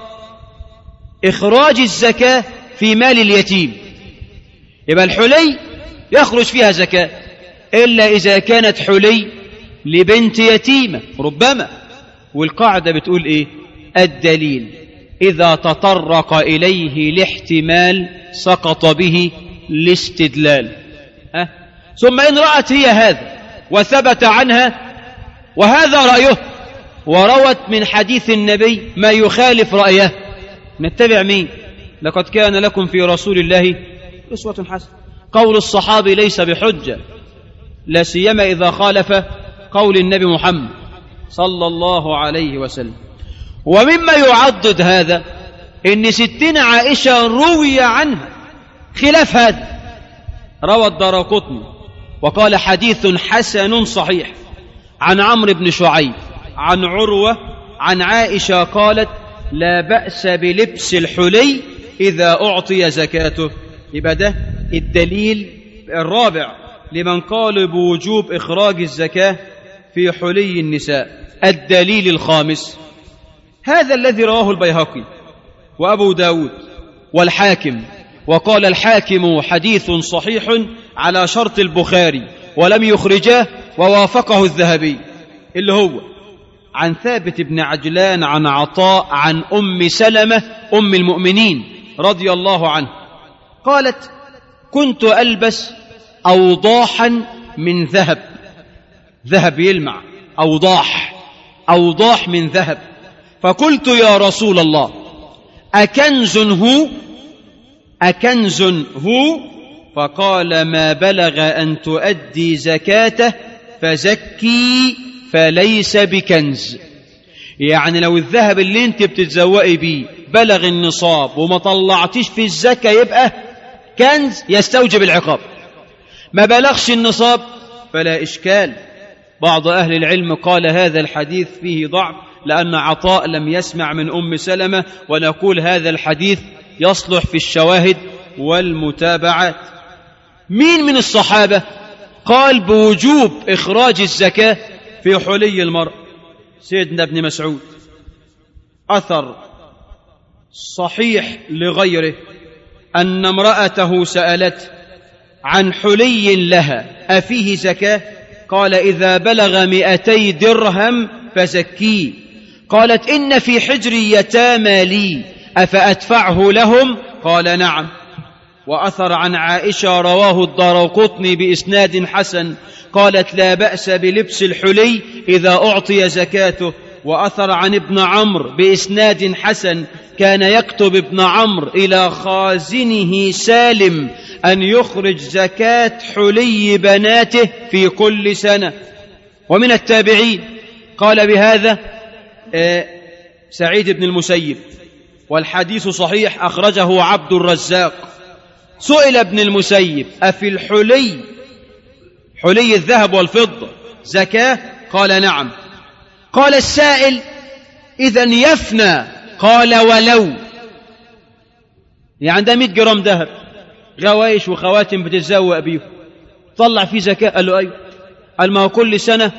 Speaker 3: إخراج الزكاة في مال اليتيم. يبقى الحلي يخرج فيها زكاة إلا إذا كانت حلي لبنت يتيمة ربما. والقاعدة بتقول إيه؟ الدليل إذا تطرق إليه الاحتمال سقط به الاستدلال. أه؟ ثم إن رأت هي هذا وثبت عنها وهذا رأيه وروت من حديث النبي ما يخالف رأيه، نتبع مين؟ لقد كان لكم في رسول الله أسوة حسنة. قول الصحابي ليس بحجة، لا سيما إذا خالف قول النبي محمد صلى الله عليه وسلم. ومما يعضد هذا إن ستنا عائشة روي عنها خلاف هذا. روى الدارقطني وقال حديث حسن صحيح عن عمرو بن شعيب عن عروة عن عائشة قالت لا بأس بلبس الحلي إذا أعطي زكاته. يبقى ده الدليل الرابع لمن قال بوجوب إخراج الزكاة في حلي النساء. الدليل الخامس هذا الذي رواه البيهقي وأبو داود والحاكم، وقال الحاكم حديث صحيح على شرط البخاري ولم يخرجاه، ووافقه الذهبي، اللي هو عن ثابت بن عجلان عن عطاء عن أم سلمة أم المؤمنين رضي الله عنه قالت كنت ألبس أوضاحا من ذهب، ذهب يلمع، أوضاح أوضاح من ذهب، فقلت يا رسول الله أكنز هو أكنز هو؟ فقال ما بلغ أن تؤدي زكاته فزكي فليس بكنز. يعني لو الذهب اللي انت بتتزوقي بيه بلغ النصاب وما طلعتيش في الزكاة يبقى كنز يستوجب العقاب، ما بلغش النصاب فلا إشكال. بعض أهل العلم قال هذا الحديث فيه ضعف لأن عطاء لم يسمع من أم سلمة، ونقول هذا الحديث يصلح في الشواهد والمتابعات. مين من الصحابة قال بوجوب إخراج الزكاة في حلي المرء؟ سيدنا ابن مسعود، أثر صحيح لغيره أن امرأته سألت عن حلي لها أفيه زكاة؟ قال إذا بلغ مئتي درهم فزكيه. قالت إن في حجري يتامى لي أفأدفعه لهم؟ قال نعم. وأثر عن عائشة رواه الدارقطني بإسناد حسن قالت لا بأس بلبس الحلي إذا أعطي زكاته. وأثر عن ابن عمرو بإسناد حسن كان يكتب ابن عمرو إلى خازنه سالم أن يخرج زكاة حلي بناته في كل سنة. ومن التابعين قال بهذا سعيد بن المسيب، والحديث صحيح أخرجه عبد الرزاق. سئل ابن المسيب أفي الحلي، حلي الذهب والفضة، زكاة؟ قال نعم. قال السائل إذن يفنى؟ قال ولو. يعني ده مئة جرام ذهب غوايش وخواتم بتتزوق بيه، طلع فيه زكاة؟ قال له أيوه. قال ما هو كل سنة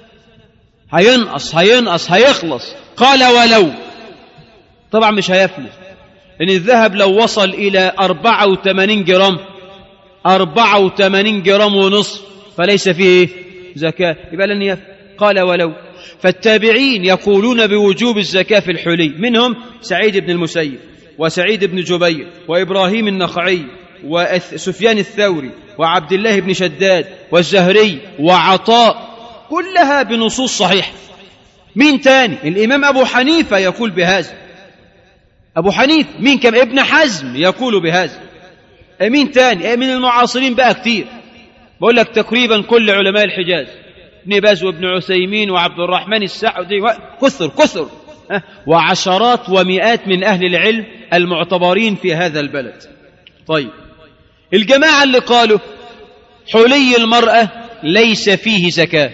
Speaker 3: هينقص هينقص هيخلص. قال ولو. طبعا مش هيفنى، لأن الذهب لو وصل إلى أربعة وثمانين جرام أربعة وثمانين جرام ونصف فليس فيه زكاة، يبقى لن يفنى. قال ولو. فالتابعين يقولون بوجوب الزكاة في الحلي، منهم سعيد بن المسيب وسعيد بن جبير وإبراهيم النخعي وسفيان الثوري وعبد الله بن شداد والزهري وعطاء، كلها بنصوص صحيحة. مين تاني؟ الإمام أبو حنيفة يقول بهذا. أبو حنيفة. مين كم؟ ابن حزم يقول بهذا. مين تاني؟ من المعاصرين بقى كتير، بقول لك تقريبا كل علماء الحجاز، ابن باز وابن عثيمين وعبد الرحمن السعدي، كثر كثر وعشرات ومئات من أهل العلم المعتبرين في هذا البلد. طيب الجماعة اللي قالوا حلي المرأة ليس فيه زكاة،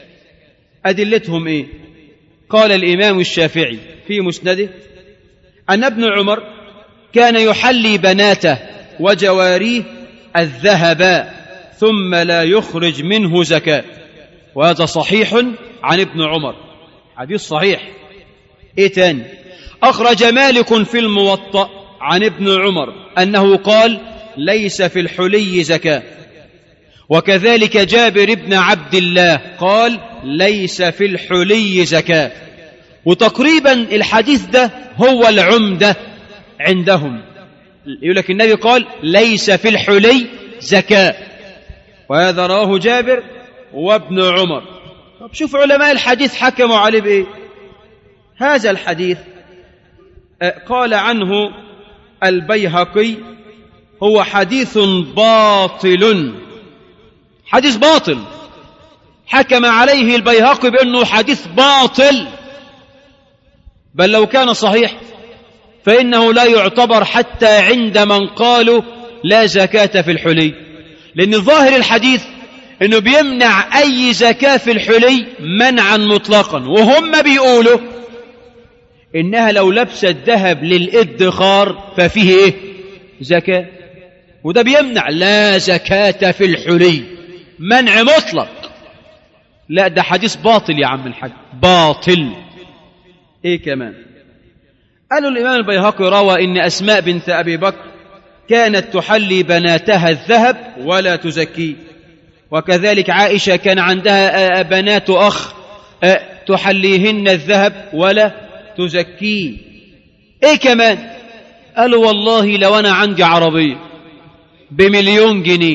Speaker 3: أدلتهم إيه؟ قال الإمام الشافعي في مسنده أن ابن عمر كان يحلي بناته وجواريه الذهب ثم لا يخرج منه زكاة، وهذا صحيح عن ابن عمر، حديث صحيح. إيه تاني؟ أخرج مالك في الموطأ عن ابن عمر أنه قال ليس في الحلي زكاة، وكذلك جابر بن عبد الله قال ليس في الحلي زكاة. وتقريبا الحديث ده هو العمدة عندهم، يقول لك النبي قال ليس في الحلي زكاة، وهذا رواه جابر وابن عمر. طب شوف علماء الحديث حكموا عليه بإيه. هذا الحديث قال عنه البيهقي هو حديث باطل، حديث باطل، حكم عليه البيهقي بأنه حديث باطل، بل لو كان صحيح فإنه لا يعتبر حتى عند من قالوا لا زكاة في الحلي، لأن ظاهر الحديث أنه بيمنع أي زكاة في الحلي منعا مطلقا، وهم بيقولوا إنها لو لبست ذهب للادخار ففيه إيه؟ زكاة، وده بيمنع لا زكاة في الحلي، منع مطلق. لا ده حديث باطل يا عم الحاج، باطل. إيه كمان؟ قالوا الإمام البيهقي روى إن أسماء بنت أبي بكر كانت تحلي بناتها الذهب ولا تزكيه، وكذلك عائشة كان عندها بنات أخ تحليهن الذهب ولا تزكيه. إيه كمان؟ قالوا والله لو أنا عندي عربية بمليون جنيه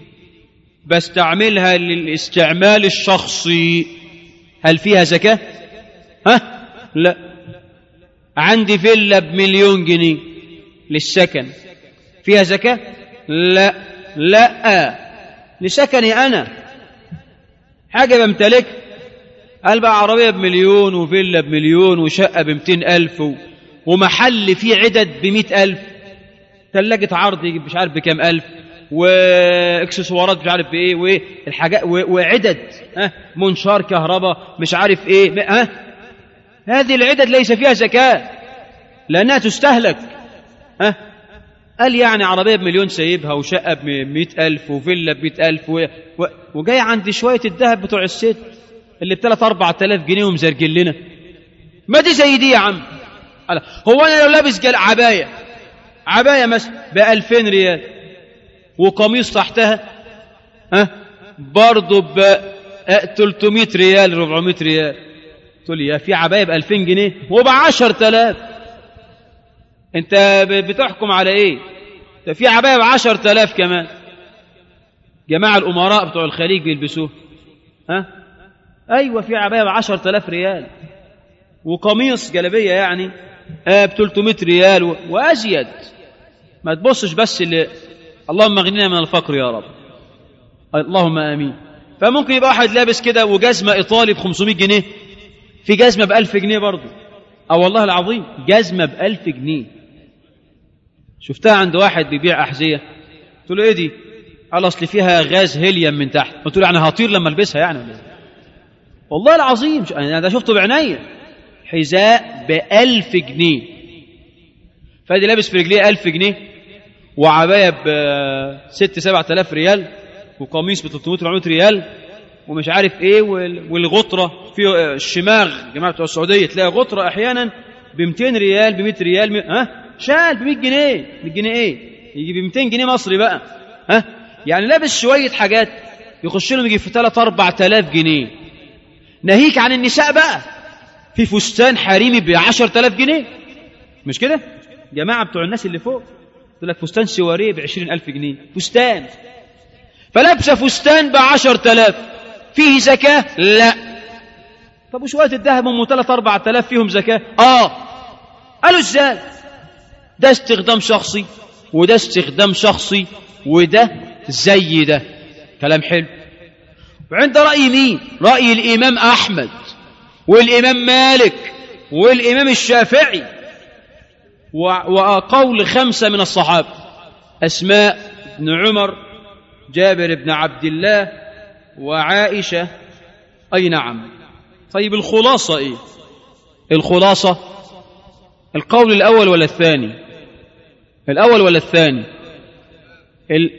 Speaker 3: بستعملها للاستعمال الشخصي، هل فيها زكاة؟ ها؟ لا. عندي فيلا بمليون جنيه للسكن، فيها زكاة؟ لا. لا، لسكني أنا، حاجة بمتلك. قال بقى عربية بمليون وفيلا بمليون وشقة بمتين ألف ومحل فيه عدد بمئة ألف، ثلاجة عرض يجيب مش عارف بكام ألف، واكسسوارات مش عارف بايه، والحاجات وعدد، ها، منشار كهرباء مش عارف ايه، ها، هذه العدد ليس فيها زكاة لأنها تستهلك. ها، قال يعني عربية بمليون سايبها وشقة بمئة ألف وفيلا بمئة ألف و... و... وجاي عند شوية الذهب بتوع الست، اللي بثلاث أربعة آلاف جنيه ومزرجل لنا؟ ما دي زي دي يا عم. هو أنا لو لابس جل عباية عباية مثلا بألفين ريال وقميص تحتها ها برضه ب ثلاثمائة ريال أربعمائة ريال، تقول لي يا في عباية بألفين جنيه وبعشرة آلاف، أنت بتحكم على إيه؟ ده في عباية بعشرة آلاف كمان. جماعة الأمراء بتوع الخليج بيلبسوه ها؟ أيوة في عباية بعشرة آلاف ريال وقميص جلبية يعني ب ثلاثمائة ريال و... وأزيد. ما تبصش بس اللي اللهم اغننا من الفقر يا رب، اللهم آمين. فممكن يبقى واحد لابس كده وجزمة إيطالي ب خمسمائة جنيه، في جزمة بألف جنيه برضه. أو والله العظيم جزمة بألف جنيه. شفتها عند واحد بيبيع أحذية، قلت له إيه دي؟ قال أصل فيها غاز هيليوم من تحت. قلت له يعني هطير لما ألبسها يعني؟ والله العظيم أنا ده شفته بعناية، حذاء بألف جنيه. فادي لابس في رجليه ألف جنيه وعباية بست سبعة آلاف ريال وقميص ب ثلاثمائة أربعمائة ريال ومش عارف ايه، والغطرة في الشماغ جماعة بتوع السعودية تلاقي غطرة احيانا ب مئتين ريال ب مئة ريال م... ها شال ب مئة جنيه. مئة جنيه ايه؟ يجي ب مئتين جنيه مصري بقى ها. يعني لابس شوية حاجات يخش لهم يجي في ثلاثة أربعة آلاف جنيه. ناهيك عن النساء بقى، في فستان حريمي ب عشرة آلاف جنيه، مش كده؟ جماعة بتوع الناس اللي فوق يقول لك فستان سواريه ب عشرين ألف جنيه فستان. فلابسه فستان بعشرة آلاف، فيه زكاة؟ لا. طب وشوية الذهب هم ثلاثة أربعة آلاف فيهم زكاة؟ آه. قالوا إزاي؟ ده استخدام شخصي وده استخدام شخصي وده زي ده. كلام حلو. وعند رأي مين؟ رأي الإمام أحمد والإمام مالك والإمام الشافعي وقول خمسة من الصحابة: أسماء بن عمر، جابر بن عبد الله، وعائشة. أي نعم. طيب الخلاصة إيه؟ الخلاصة القول الأول ولا الثاني؟ الأول ولا الثاني؟ ال...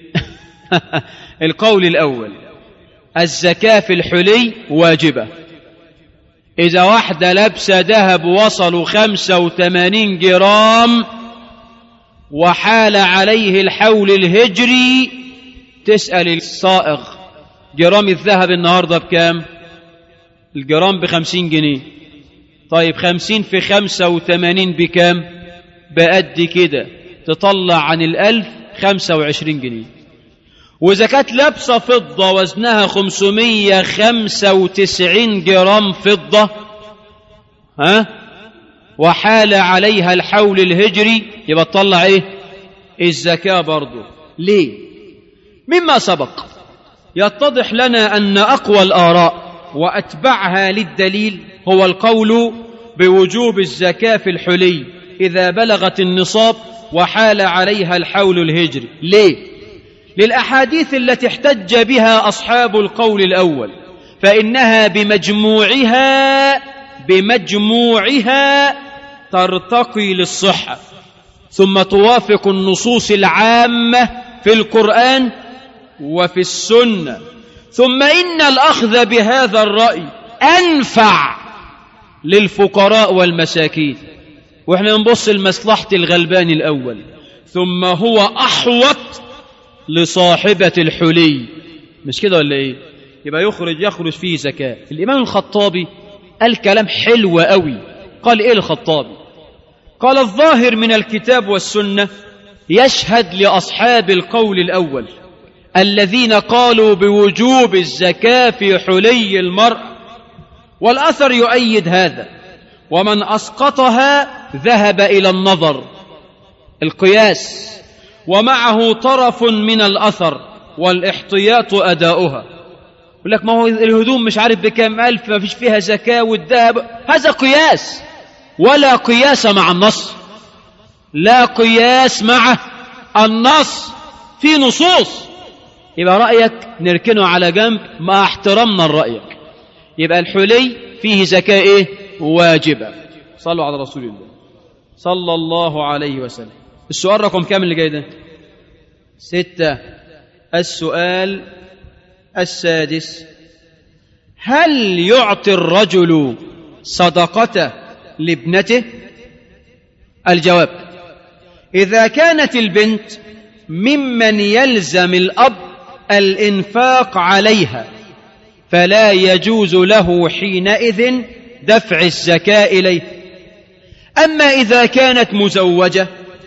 Speaker 3: القول الأول. الزكاة في الحلي واجبة. إذا واحدة لابسة ذهب وصلوا خمسة وثمانين جرام وحال عليه الحول الهجري، تسأل الصائغ جرام الذهب النهاردة بكام؟ الجرام بخمسين جنيه. طيب خمسين في خمسة وثمانين بكام؟ بقد كده، تطلع عن الألف خمسة وعشرين جنيه. وإذا كانت لابسة فضة وزنها خمسمية خمسة وتسعين جرام فضة ها وحال عليها الحول الهجري، يبقى تطلع ايه؟ الزكاة برضو. ليه؟ مما سبق يتضح لنا أن أقوى الآراء وأتبعها للدليل هو القول بوجوب الزكاة في الحلي إذا بلغت النصاب وحال عليها الحول الهجري. ليه؟ للأحاديث التي احتج بها أصحاب القول الأول، فإنها بمجموعها بمجموعها ترتقي للصحة، ثم توافق النصوص العامة في القرآن وفي السنة. ثم إن الأخذ بهذا الرأي أنفع للفقراء والمساكين، وإحنا نبص لمصلحة الغلبان الأول، ثم هو أحوط لصاحبة الحلي. مش كده ولا إيه؟ يبقى يخرج يخرج فيه زكاة. الإمام الخطابي قال كلام حلو قوي. قال إيه الخطابي؟ قال: الظاهر من الكتاب والسنة يشهد لأصحاب القول الأول الذين قالوا بوجوب الزكاة في حلي المرء، والأثر يؤيد هذا، ومن أسقطها ذهب إلى النظر القياس، ومعه طرف من الأثر والاحتياط أداؤها. يقول لك ما هو الهدوم مش عارف بكام ألف ما فيش فيها زكاة، والذهب هذا قياس، ولا قياس مع النص. لا قياس مع النص، في نصوص. يبقى رأيك نركنه على جنب مع احترامنا لرأيك. يبقى الحلي فيه زكاة ايه؟ واجبة. صلوا على رسول الله صلى الله عليه وسلم. السؤال رقم كام اللي جاي ده؟ ستة. السؤال السادس: هل يعطي الرجل صدقته لابنته؟ الجواب: إذا كانت البنت ممن يلزم الأب الإنفاق عليها فلا يجوز له حينئذ دفع الزكاة إليه. أما إذا كانت مزوجة،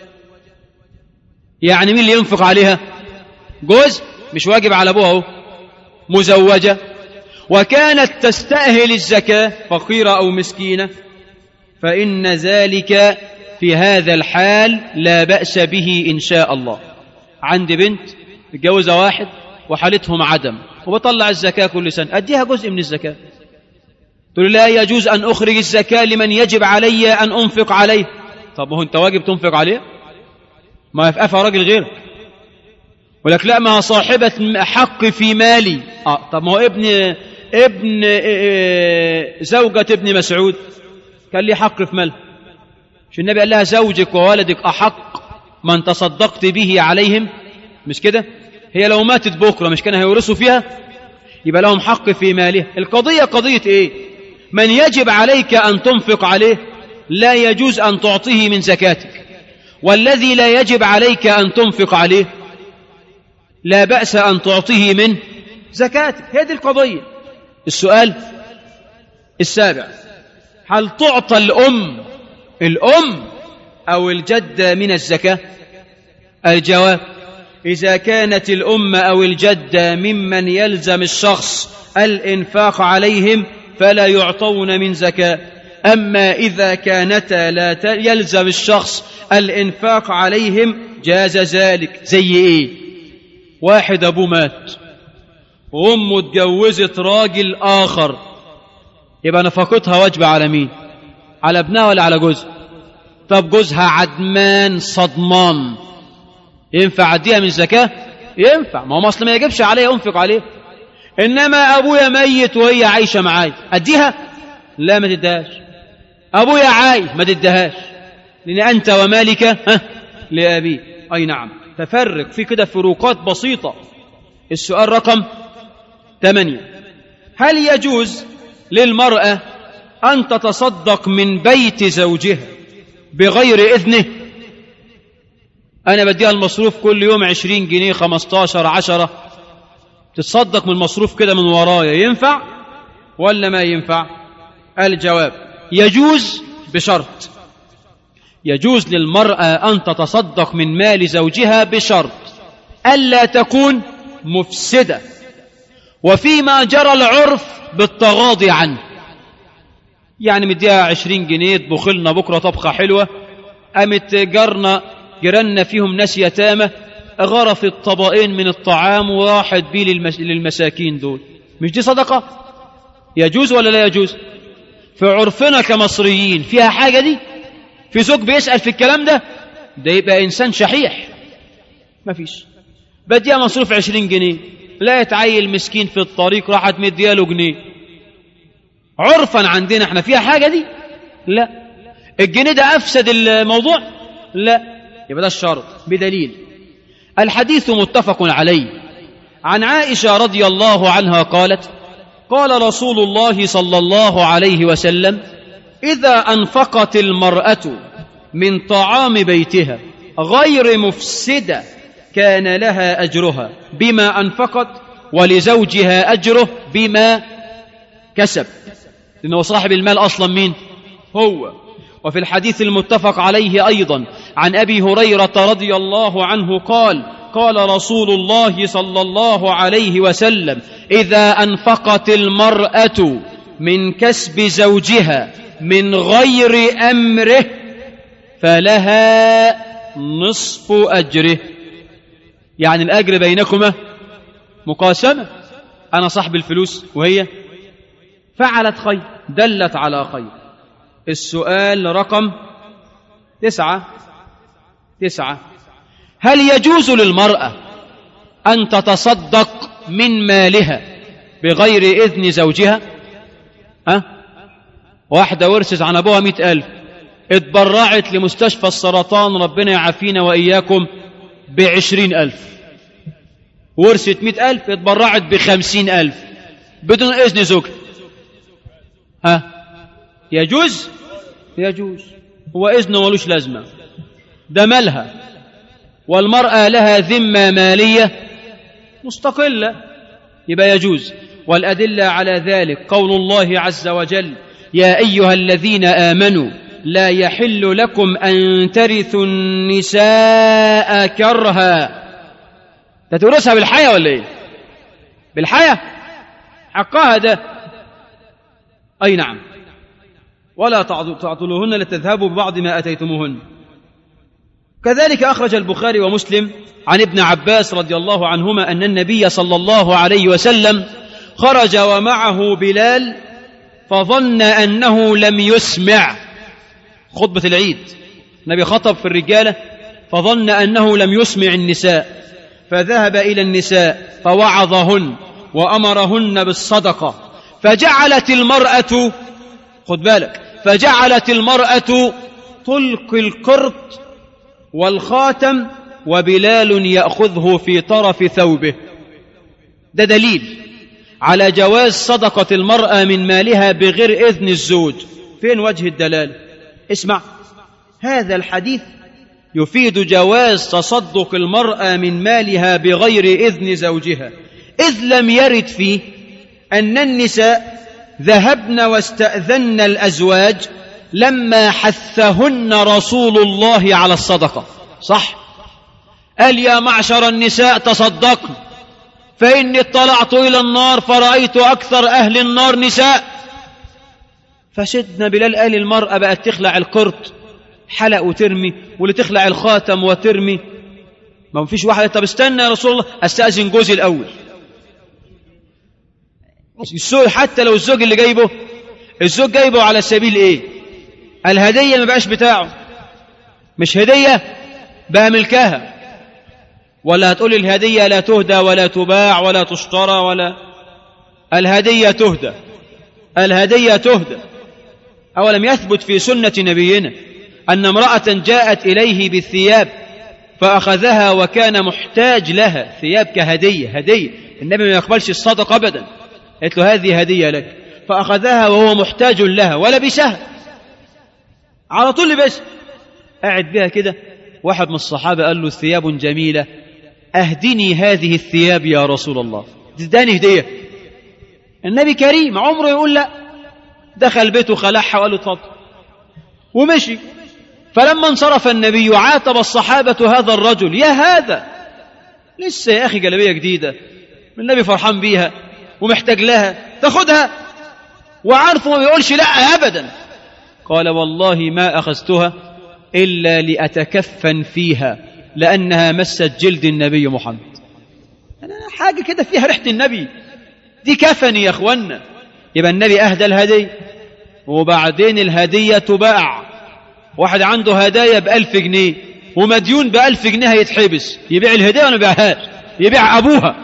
Speaker 3: يعني مين اللي ينفق عليها؟ جوز، مش واجب على أبوها، مزوجة وكانت تستأهل الزكاة، فقيرة أو مسكينة، فإن ذلك في هذا الحال لا بأس به إن شاء الله. عندي بنت متجوزة واحد وحالتهم عدم وبطلع الزكاة كل سنة، أديها جزء من الزكاة. تقول لا يجوز أن أخرج الزكاة لمن يجب علي أن أنفق عليه. طب ما هو أنت واجب تنفق عليه؟ ما يفقفها راجل غيرك. ولك لا، ما صاحبة حق في مالي. آه طب ما هو ابن ابن زوجة ابن مسعود كان لي حق في مال، مش النبي قال لها زوجك وولدك أحق من تصدقت به عليهم؟ مش كده؟ هي لو ماتت بكرة مش كان هيورثوا فيها؟ يبقى لهم حق في مالها. القضية قضية إيه؟ من يجب عليك أن تنفق عليه لا يجوز أن تعطيه من زكاتك، والذي لا يجب عليك أن تنفق عليه لا بأس أن تعطيه من زكاتك. هذه القضية. السؤال السابع: هل تعطى الأم الأم أو الجدة من الزكاة؟ الجواب: إذا كانت الأم أو الجدة ممن يلزم الشخص الإنفاق عليهم فلا يعطون من زكاة. أما إذا كانتا لا يلزم الشخص الإنفاق عليهم جاز ذلك. زي إيه؟ واحد أبوه مات وأمه اتجوزت راجل آخر، يبقى نفقتها واجبة على مين؟ على ابنها ولا على جوزها؟ طب جوزها عدمان صدمان، ينفع أديها من زكاة؟ ينفع، ما هو أصلا ما يجبش عليه أنفق عليه. إنما أبويا ميت وهي عايشة معاي، أديها؟ لا، ما تدهاش. أبويا عايش، ما تدهاش، لأن أنت ومالك ها لأبي. أي نعم. تفرق في كده فروقات بسيطة. السؤال رقم ثمانية: هل يجوز للمرأة أن تتصدق من بيت زوجها بغير إذنه؟ أنا بديها المصروف كل يوم عشرين جنيه، خمستاشر، عشرة، تتصدق من المصروف كده من ورايا، ينفع ولا ما ينفع؟ الجواب: يجوز بشرط. يجوز للمرأة أن تتصدق من مال زوجها بشرط ألا تكون مفسدة، وفيما جرى العرف بالتغاضي عنه. يعني مديها عشرين جنيه، تبخلنا بكرة طبخة حلوة، قامت جارنا جيراننا فيهم ناس يتامى، غرف الطبقين من الطعام وراحت بيه للمس... للمساكين دول، مش دي صدقة؟ يجوز ولا لا يجوز؟ في عرفنا كمصريين فيها حاجة دي؟ في زوج بيسأل في الكلام ده؟ ده يبقى إنسان شحيح. ما فيش. بديها مصروف عشرين جنيه، لا يتعيل مسكين في الطريق، راحت مدياله جنيه. عرفا عندنا احنا فيها حاجة دي؟ لا. الجنيه ده أفسد الموضوع؟ لا. يبقى ده الشرط بدليل. الحديث متفق عليه. عن عائشة رضي الله عنها قالت: قال رسول الله صلى الله عليه وسلم: إذا أنفقت المرأة من طعام بيتها غير مفسدة كان لها أجرها بما أنفقت ولزوجها أجره بما كسب، لأنه صاحب المال أصلا مين؟ هو. وفي الحديث المتفق عليه أيضا عن أبي هريرة رضي الله عنه قال: قال رسول الله صلى الله عليه وسلم: إذا أنفقت المرأة من كسب زوجها من غير أمره فلها نصف أجره. يعني الأجر بينكما مقاسمة، أنا صاحب الفلوس وهي فعلت خير، دلت على خير. السؤال رقم تسعة تسعة: هل يجوز للمرأة أن تتصدق من مالها بغير إذن زوجها؟ ها؟ واحدة ورثت عن أبوها مئة ألف، اتبرعت لمستشفى السرطان، ربنا يعافينا وإياكم، بعشرين ألف. ورثت مئة ألف، اتبرعت بخمسين ألف بدون إذن زوجها. ها يجوز يجوز، هو إذنه ملوش لازمة، ده مالها، والمرأة لها ذمة مالية مستقلة يبقى يجوز. والأدلة على ذلك قول الله عز وجل: يا أيها الذين آمنوا لا يحل لكم أن ترثوا النساء كرها. تتورثها بالحياة ولا إيه؟ بالحياة حقها ده. أي نعم. ولا تعطلوهن لتذهبوا ببعض ما أتيتموهن. كذلك أخرج البخاري ومسلم عن ابن عباس رضي الله عنهما أن النبي صلى الله عليه وسلم خرج ومعه بلال فظن أنه لم يسمع خطبة العيد. النبي خطب في الرجالة فظن أنه لم يسمع النساء، فذهب إلى النساء فوعظهن وأمرهن بالصدقة، فجعلت المرأة خد بالك فجعلت المرأة تلقي القرط والخاتم وبلال يأخذه في طرف ثوبه. ده دليل على جواز صدقة المرأة من مالها بغير إذن الزوج. فين وجه الدلالة؟ اسمع، هذا الحديث يفيد جواز تصدق المرأة من مالها بغير إذن زوجها، إذ لم يرد فيه أن النساء ذهبن واستأذن الأزواج لما حثهن رسول الله على الصدقة. صح؟ قال: يا معشر النساء تصدقن فإني اطلعت إلى النار فرأيت أكثر أهل النار نساء. فسيدنا بلال قال: المرأة بقت تخلع القرط حلق وترمي، واللي تخلع الخاتم وترمي. ما فيش واحد طب استنى يا رسول الله استأذن جوزي الأول. السوق حتى لو الزوج اللي جايبه الزوج جايبه على سبيل ايه؟ الهدية ما بقاش بتاعه، مش هدية بقى ملكها. ولا هتقول الهدية لا تهدى ولا تباع ولا تشترى، ولا الهدية تهدى، الهدية تهدى. أولم يثبت في سنة نبينا أن امرأة جاءت إليه بالثياب فأخذها وكان محتاج لها، ثياب كهدية، هدية، النبي ما يقبلش الصدقة أبدا، قلت له هذه هدية لك، فأخذها وهو محتاج لها ولبسها على طول لبس، قاعد بها كده. واحد من الصحابة قال له: ثياب جميلة، أهدني هذه الثياب يا رسول الله، تداني هدية. النبي كريم عمره يقول لا. دخل بيته خلعها وقال له اتفضل ومشي. فلما انصرف النبي عاتب الصحابة هذا الرجل: يا هذا لسه يا أخي جلبية جديدة النبي فرحان بيها ومحتاج لها، تاخدها وعارفه ما بيقولش لا أبدا. قال: والله ما أخذتها إلا لأتكفن فيها لأنها مست جلد النبي محمد. أنا حاجة كده فيها ريحة النبي، دي كفني يا أخوانا. يبقى النبي أهدى الهدية، وبعدين الهدية تباع. واحد عنده هدايا بألف جنيه ومديون بألف جنيه هيتحبس، يبيع الهدية ولا يبيعهاش؟ يبيع أبوها،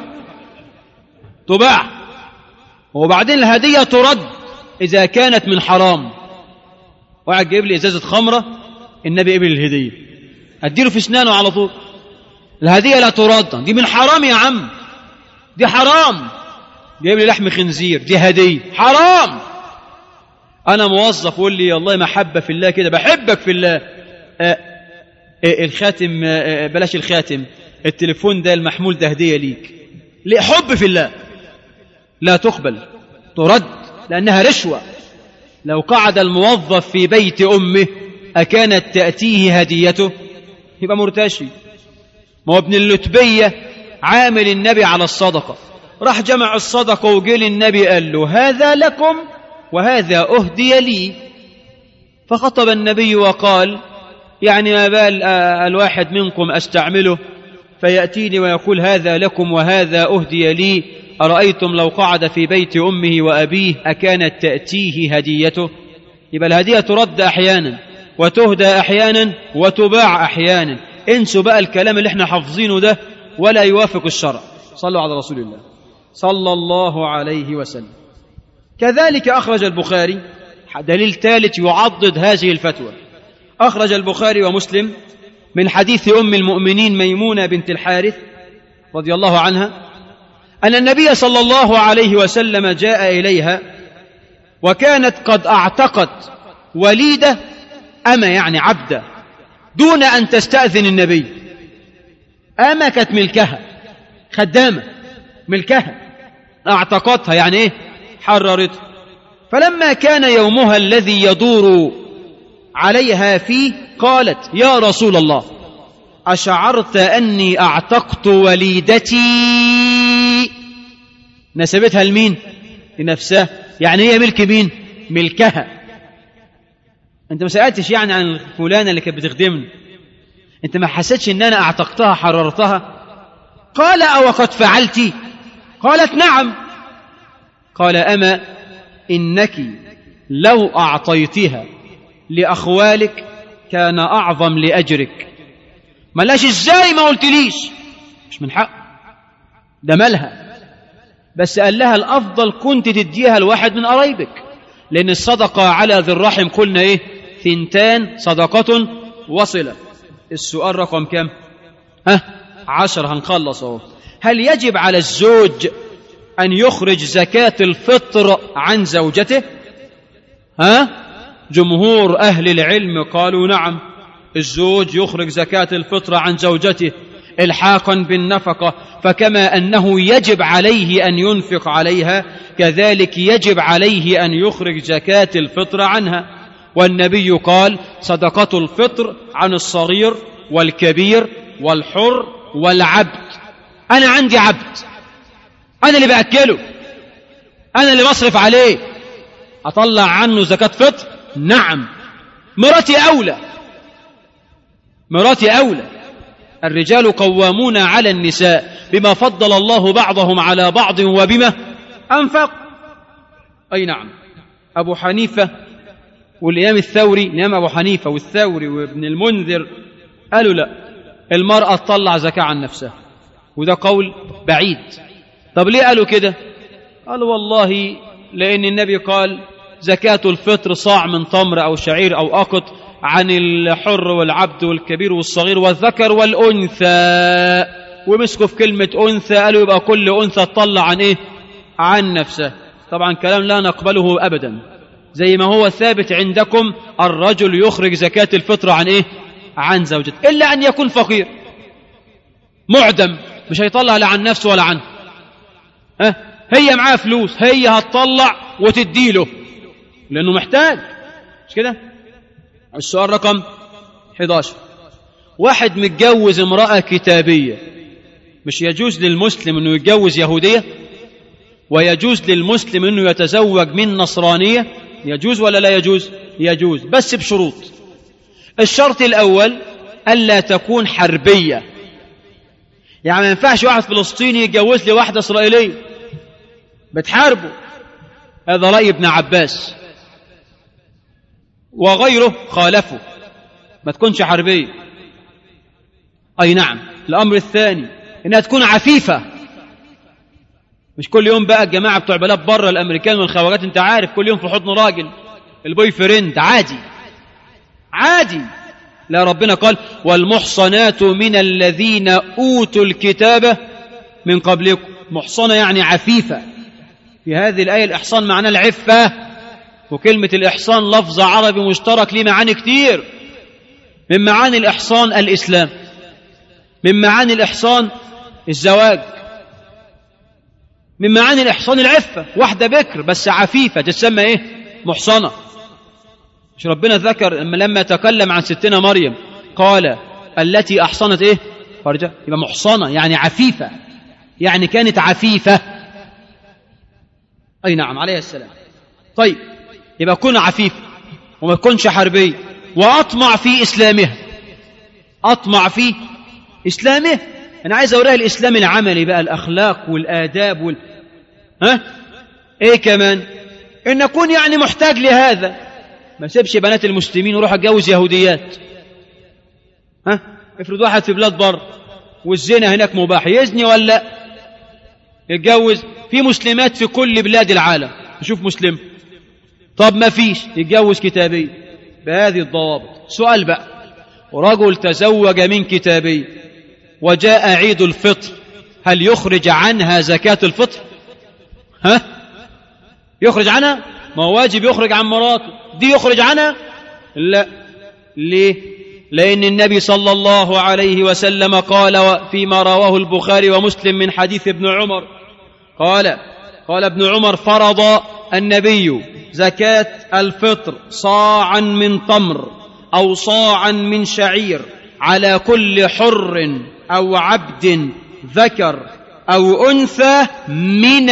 Speaker 3: تباع. وبعدين الهدية ترد إذا كانت من حرام. واحد جايب لي إزازة خمرة، النبي قبل الهدية، أديله في اسنانه على طول. الهدية لا ترد، دي من حرام يا عم، دي حرام. جايب لي لحم خنزير، دي هدية، حرام. أنا موظف وقول لي والله محبة في الله كده، بحبك في الله. آه آه الخاتم آه بلاش الخاتم، التليفون ده المحمول ده هدية ليك، ليه؟ حب في الله. لا تقبل، ترد لأنها رشوة. لو قعد الموظف في بيت أمه أكانت تأتيه هديته؟ يبقى مرتشي. ما هو ابن اللتبية عامل النبي على الصدقة، راح جمع الصدقة وجيل النبي قال له: هذا لكم وهذا أهدي لي. فخطب النبي وقال: يعني ما بال الواحد منكم أستعمله فيأتيني ويقول هذا لكم وهذا أهدي لي، أرأيتم لو قعد في بيت أمه وأبيه أكانت تأتيه هديته؟ يبقى الهدية ترد أحيانا وتهدى أحيانا وتباع أحيانا. انسوا بقى الكلام اللي احنا حافظينه ده ولا يوافق الشرع. صلوا على رسول الله صلى الله عليه وسلم. كذلك أخرج البخاري دليل ثالث يعضد هذه الفتوى. أخرج البخاري ومسلم من حديث أم المؤمنين ميمونة بنت الحارث رضي الله عنها أن النبي صلى الله عليه وسلم جاء إليها وكانت قد اعتقت وليدة أما يعني عبدة دون أن تستأذن النبي. أما كانت ملكها، خدامة ملكها، اعتقتها يعني ايه؟ حررتها. فلما كان يومها الذي يدور عليها فيه قالت: يا رسول الله، أشعرت أني أعتقت وليدتي؟ نسبتها لمين؟ لنفسها، يعني هي ملك مين؟ ملكها. انت ما سألتش يعني عن الفلانة اللي كانت بتخدمني، انت ما حسيتش ان انا اعتقتها حررتها؟ قال: أو قد فعلت؟ قالت: نعم. قال: أما إنك لو أعطيتها لأخوالك كان أعظم لأجرك. ملاش ازاي ما قلتليش؟ مش من حق، ده مالها. بس قال لها الأفضل كنت تديها لواحد من قرايبك، لأن الصدقة على ذي الرحم قلنا إيه؟ ثنتان، صدقة وصلة. السؤال رقم كم؟ ها؟ عشر، هنخلص اهو. هل يجب على الزوج أن يخرج زكاة الفطر عن زوجته؟ ها؟ جمهور أهل العلم قالوا نعم، الزوج يخرج زكاة الفطر عن زوجته إلحاقا بالنفقة، فكما أنه يجب عليه أن ينفق عليها كذلك يجب عليه أن يخرج زكاة الفطر عنها. والنبي قال: صدقة الفطر عن الصغير والكبير والحر والعبد. أنا عندي عبد، أنا اللي بأكله، أنا اللي بصرف عليه، أطلع عنه زكاة فطر؟ نعم. مراتي أولى، مراتي أولى. الرجال قوامون على النساء بما فضل الله بعضهم على بعض وبما أنفق. أي نعم. أبو حنيفة والإمام الثوري، الإمام أبو حنيفة والثوري وابن المنذر قالوا لا، المرأة تطلع زكاة عن نفسها، وده قول بعيد. طب ليه قالوا كده؟ قالوا والله لأن النبي قال: زكاة الفطر صاع من تمر أو شعير أو أقط عن الحر والعبد والكبير والصغير والذكر والأنثى. ومسكوا في كلمة أنثى، قالوا يبقى كل أنثى تطلع عن إيه؟ عن نفسه. طبعا كلام لا نقبله أبدا، زي ما هو ثابت عندكم الرجل يخرج زكاة الفطر عن إيه؟ عن زوجته، إلا أن يكون فقير معدم، مش هيطلع لا عن نفسه ولا عنه. ها؟ هي معاه فلوس، هي هتطلع وتديله لأنه محتاج، مش كده؟ السؤال رقم أحد عشر. واحد متجوز امرأة كتابية، مش يجوز للمسلم أنه يتجوز يهودية؟ ويجوز للمسلم أنه يتزوج من نصرانية؟ يجوز ولا لا يجوز؟ يجوز، بس بشروط. الشرط الأول ألا تكون حربية، يعني ما ينفعش واحد فلسطيني يتجوز لي واحدة إسرائيلية بتحاربه. هذا رأي ابن عباس وغيره خالفه، ما تكونش حربية. أي نعم. الأمر الثاني إنها تكون عفيفة، مش كل يوم بقى الجماعة بتوع بلاد بره الأمريكان والخواجات، أنت عارف كل يوم في حضن راجل، البوي فريند، عادي عادي. لا، ربنا قال: والمحصنات من الذين أوتوا الكتاب من قبلكم. محصنة يعني عفيفة. في هذه الآية الإحصان معناه العفة، وكلمة الإحصان لفظ عربي مشترك ليه معاني كتير. من معاني الإحصان الإسلام، من معاني الإحصان الزواج، من معاني الإحصان العفة. واحدة بكر بس عفيفة تسمى إيه؟ محصنة. مش ربنا ذكر لما تكلم عن ستنا مريم قال: التي أحصنت إيه؟ فرجها. يبقى محصنة يعني عفيفة، يعني كانت عفيفة. أي نعم، عليه السلام. طيب، يبقى كون عفيفة وما تكونش حربية، وأطمع في إسلامها، أطمع في إسلامه. أنا عايز أوريها الإسلام العملي بقى، الأخلاق والآداب وال... ها؟ إيه كمان؟ إن أكون يعني محتاج لهذا، ما سيبش بنات المسلمين وروح أتجوز يهوديات. ها؟ افرض واحد في بلاد بر والزنا هناك مباح، يزني ولا يتجوز؟ في مسلمات في كل بلاد العالم، نشوف مسلم. طب ما فيش، يتجوز كتابي بهذه الضوابط. سؤال بقى: رجل تزوج من كتابي وجاء عيد الفطر، هل يخرج عنها زكاة الفطر؟ ها؟ يخرج عنها؟ ما هو واجب يخرج عن مراته، دي يخرج عنها؟ لا. ليه؟ لأن النبي صلى الله عليه وسلم قال فيما رواه البخاري ومسلم من حديث ابن عمر، قال قال ابن عمر: فرض النبي زكاة الفطر صاعا من تمر أو صاعا من شعير على كل حر أو عبد ذكر أو أنثى من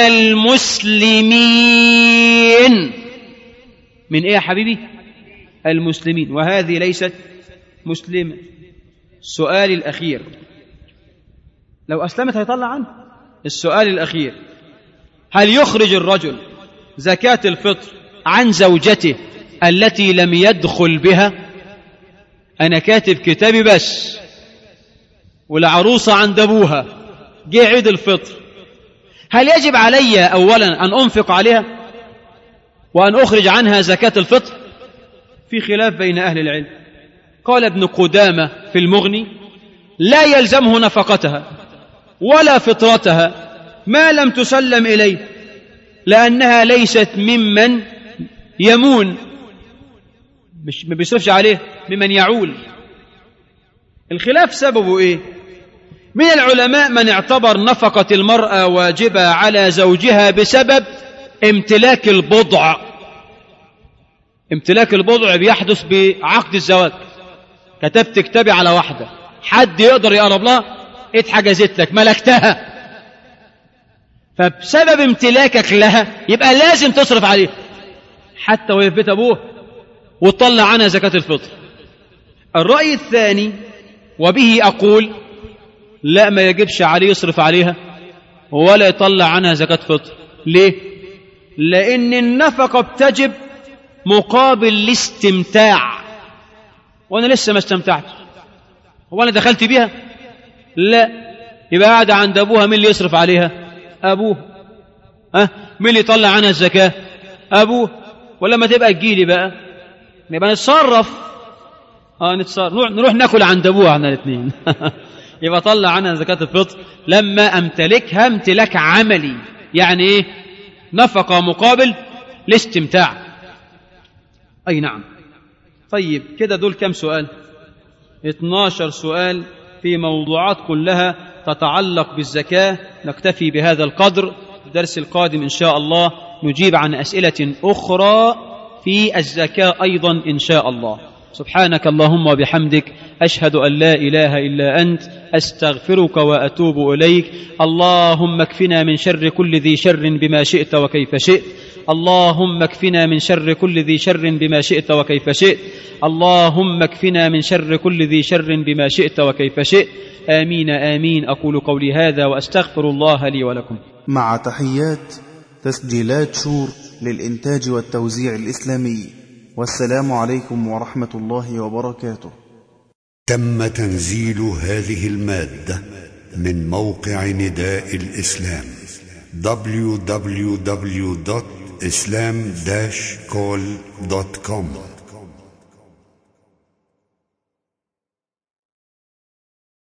Speaker 3: المسلمين. من إيه يا حبيبي؟ المسلمين، وهذه ليست مسلمة. السؤال الأخير، لو أسلمت هيطلع عنه. السؤال الأخير: هل يخرج الرجل زكاة الفطر عن زوجته التي لم يدخل بها؟ أنا كاتب كتابي بس، والعروسة عند أبوها، جه عيد الفطر، هل يجب علي أولا أن أنفق عليها وأن أخرج عنها زكاة الفطر؟ في خلاف بين أهل العلم. قال ابن قدامة في المغني: لا يلزمه نفقتها ولا فطرتها ما لم تسلم إليه، لأنها ليست ممن يمون، مش ما بيصرفش عليه، ممن يعول. الخلاف سببه إيه؟ من العلماء من اعتبر نفقة المرأة واجبة على زوجها بسبب امتلاك البضع. امتلاك البضع بيحدث بعقد الزواج. كتبت كتابي على واحدة، حد يقدر يقرب لها؟ اتحجزت لك، ملكتها، فبسبب امتلاكك لها يبقى لازم تصرف عليها حتى وهي في بيت أبوه، وتطلع عنها زكاة الفطر. الرأي الثاني وبه أقول: لا، ما يجبش عليه يصرف عليها ولا يطلع عنها زكاة فطر. ليه؟ لأن النفقة بتجب مقابل الاستمتاع، وأنا لسه ما استمتعت، هو أنا دخلت بيها؟ لا. يبقى قاعدة عند أبوها، مين اللي يصرف عليها؟ أبوه. أه؟ مين اللي يطلع عنها الزكاة؟ أبوه. ولما تبقى تجيلي بقى نبقى نتصرف، اه نتصرف، نروح, نروح ناكل عند أبوها احنا الاثنين. يبقى طلع عنها زكاة الفطر لما أمتلكها امتلاك عملي، يعني إيه؟ نفقة مقابل الاستمتاع. أي نعم. طيب كده دول كم سؤال؟ اثناشر سؤال في موضوعات كلها تتعلق بالزكاة. نكتفي بهذا القدر. في الدرس القادم إن شاء الله نجيب عن أسئلة أخرى في الزكاة أيضا إن شاء الله. سبحانك اللهم وبحمدك، أشهد أن لا إله إلا أنت، أستغفرك وأتوب إليك. اللهم اكفنا من شر كل ذي شر بما شئت وكيف شئت. اللهم اكفنا من شر كل ذي شر بما شئت وكيف شئت. اللهم اكفنا من شر كل ذي شر بما شئت وكيف شئت. آمين آمين. أقول قولي هذا وأستغفر الله لي ولكم.
Speaker 2: مع تحيات تسجيلات شور للإنتاج والتوزيع الإسلامي. والسلام عليكم ورحمة الله وبركاته.
Speaker 1: تم تنزيل هذه المادة من موقع نداء الإسلام دبليو دبليو دبليو دوت إسلام داش كول دوت كوم.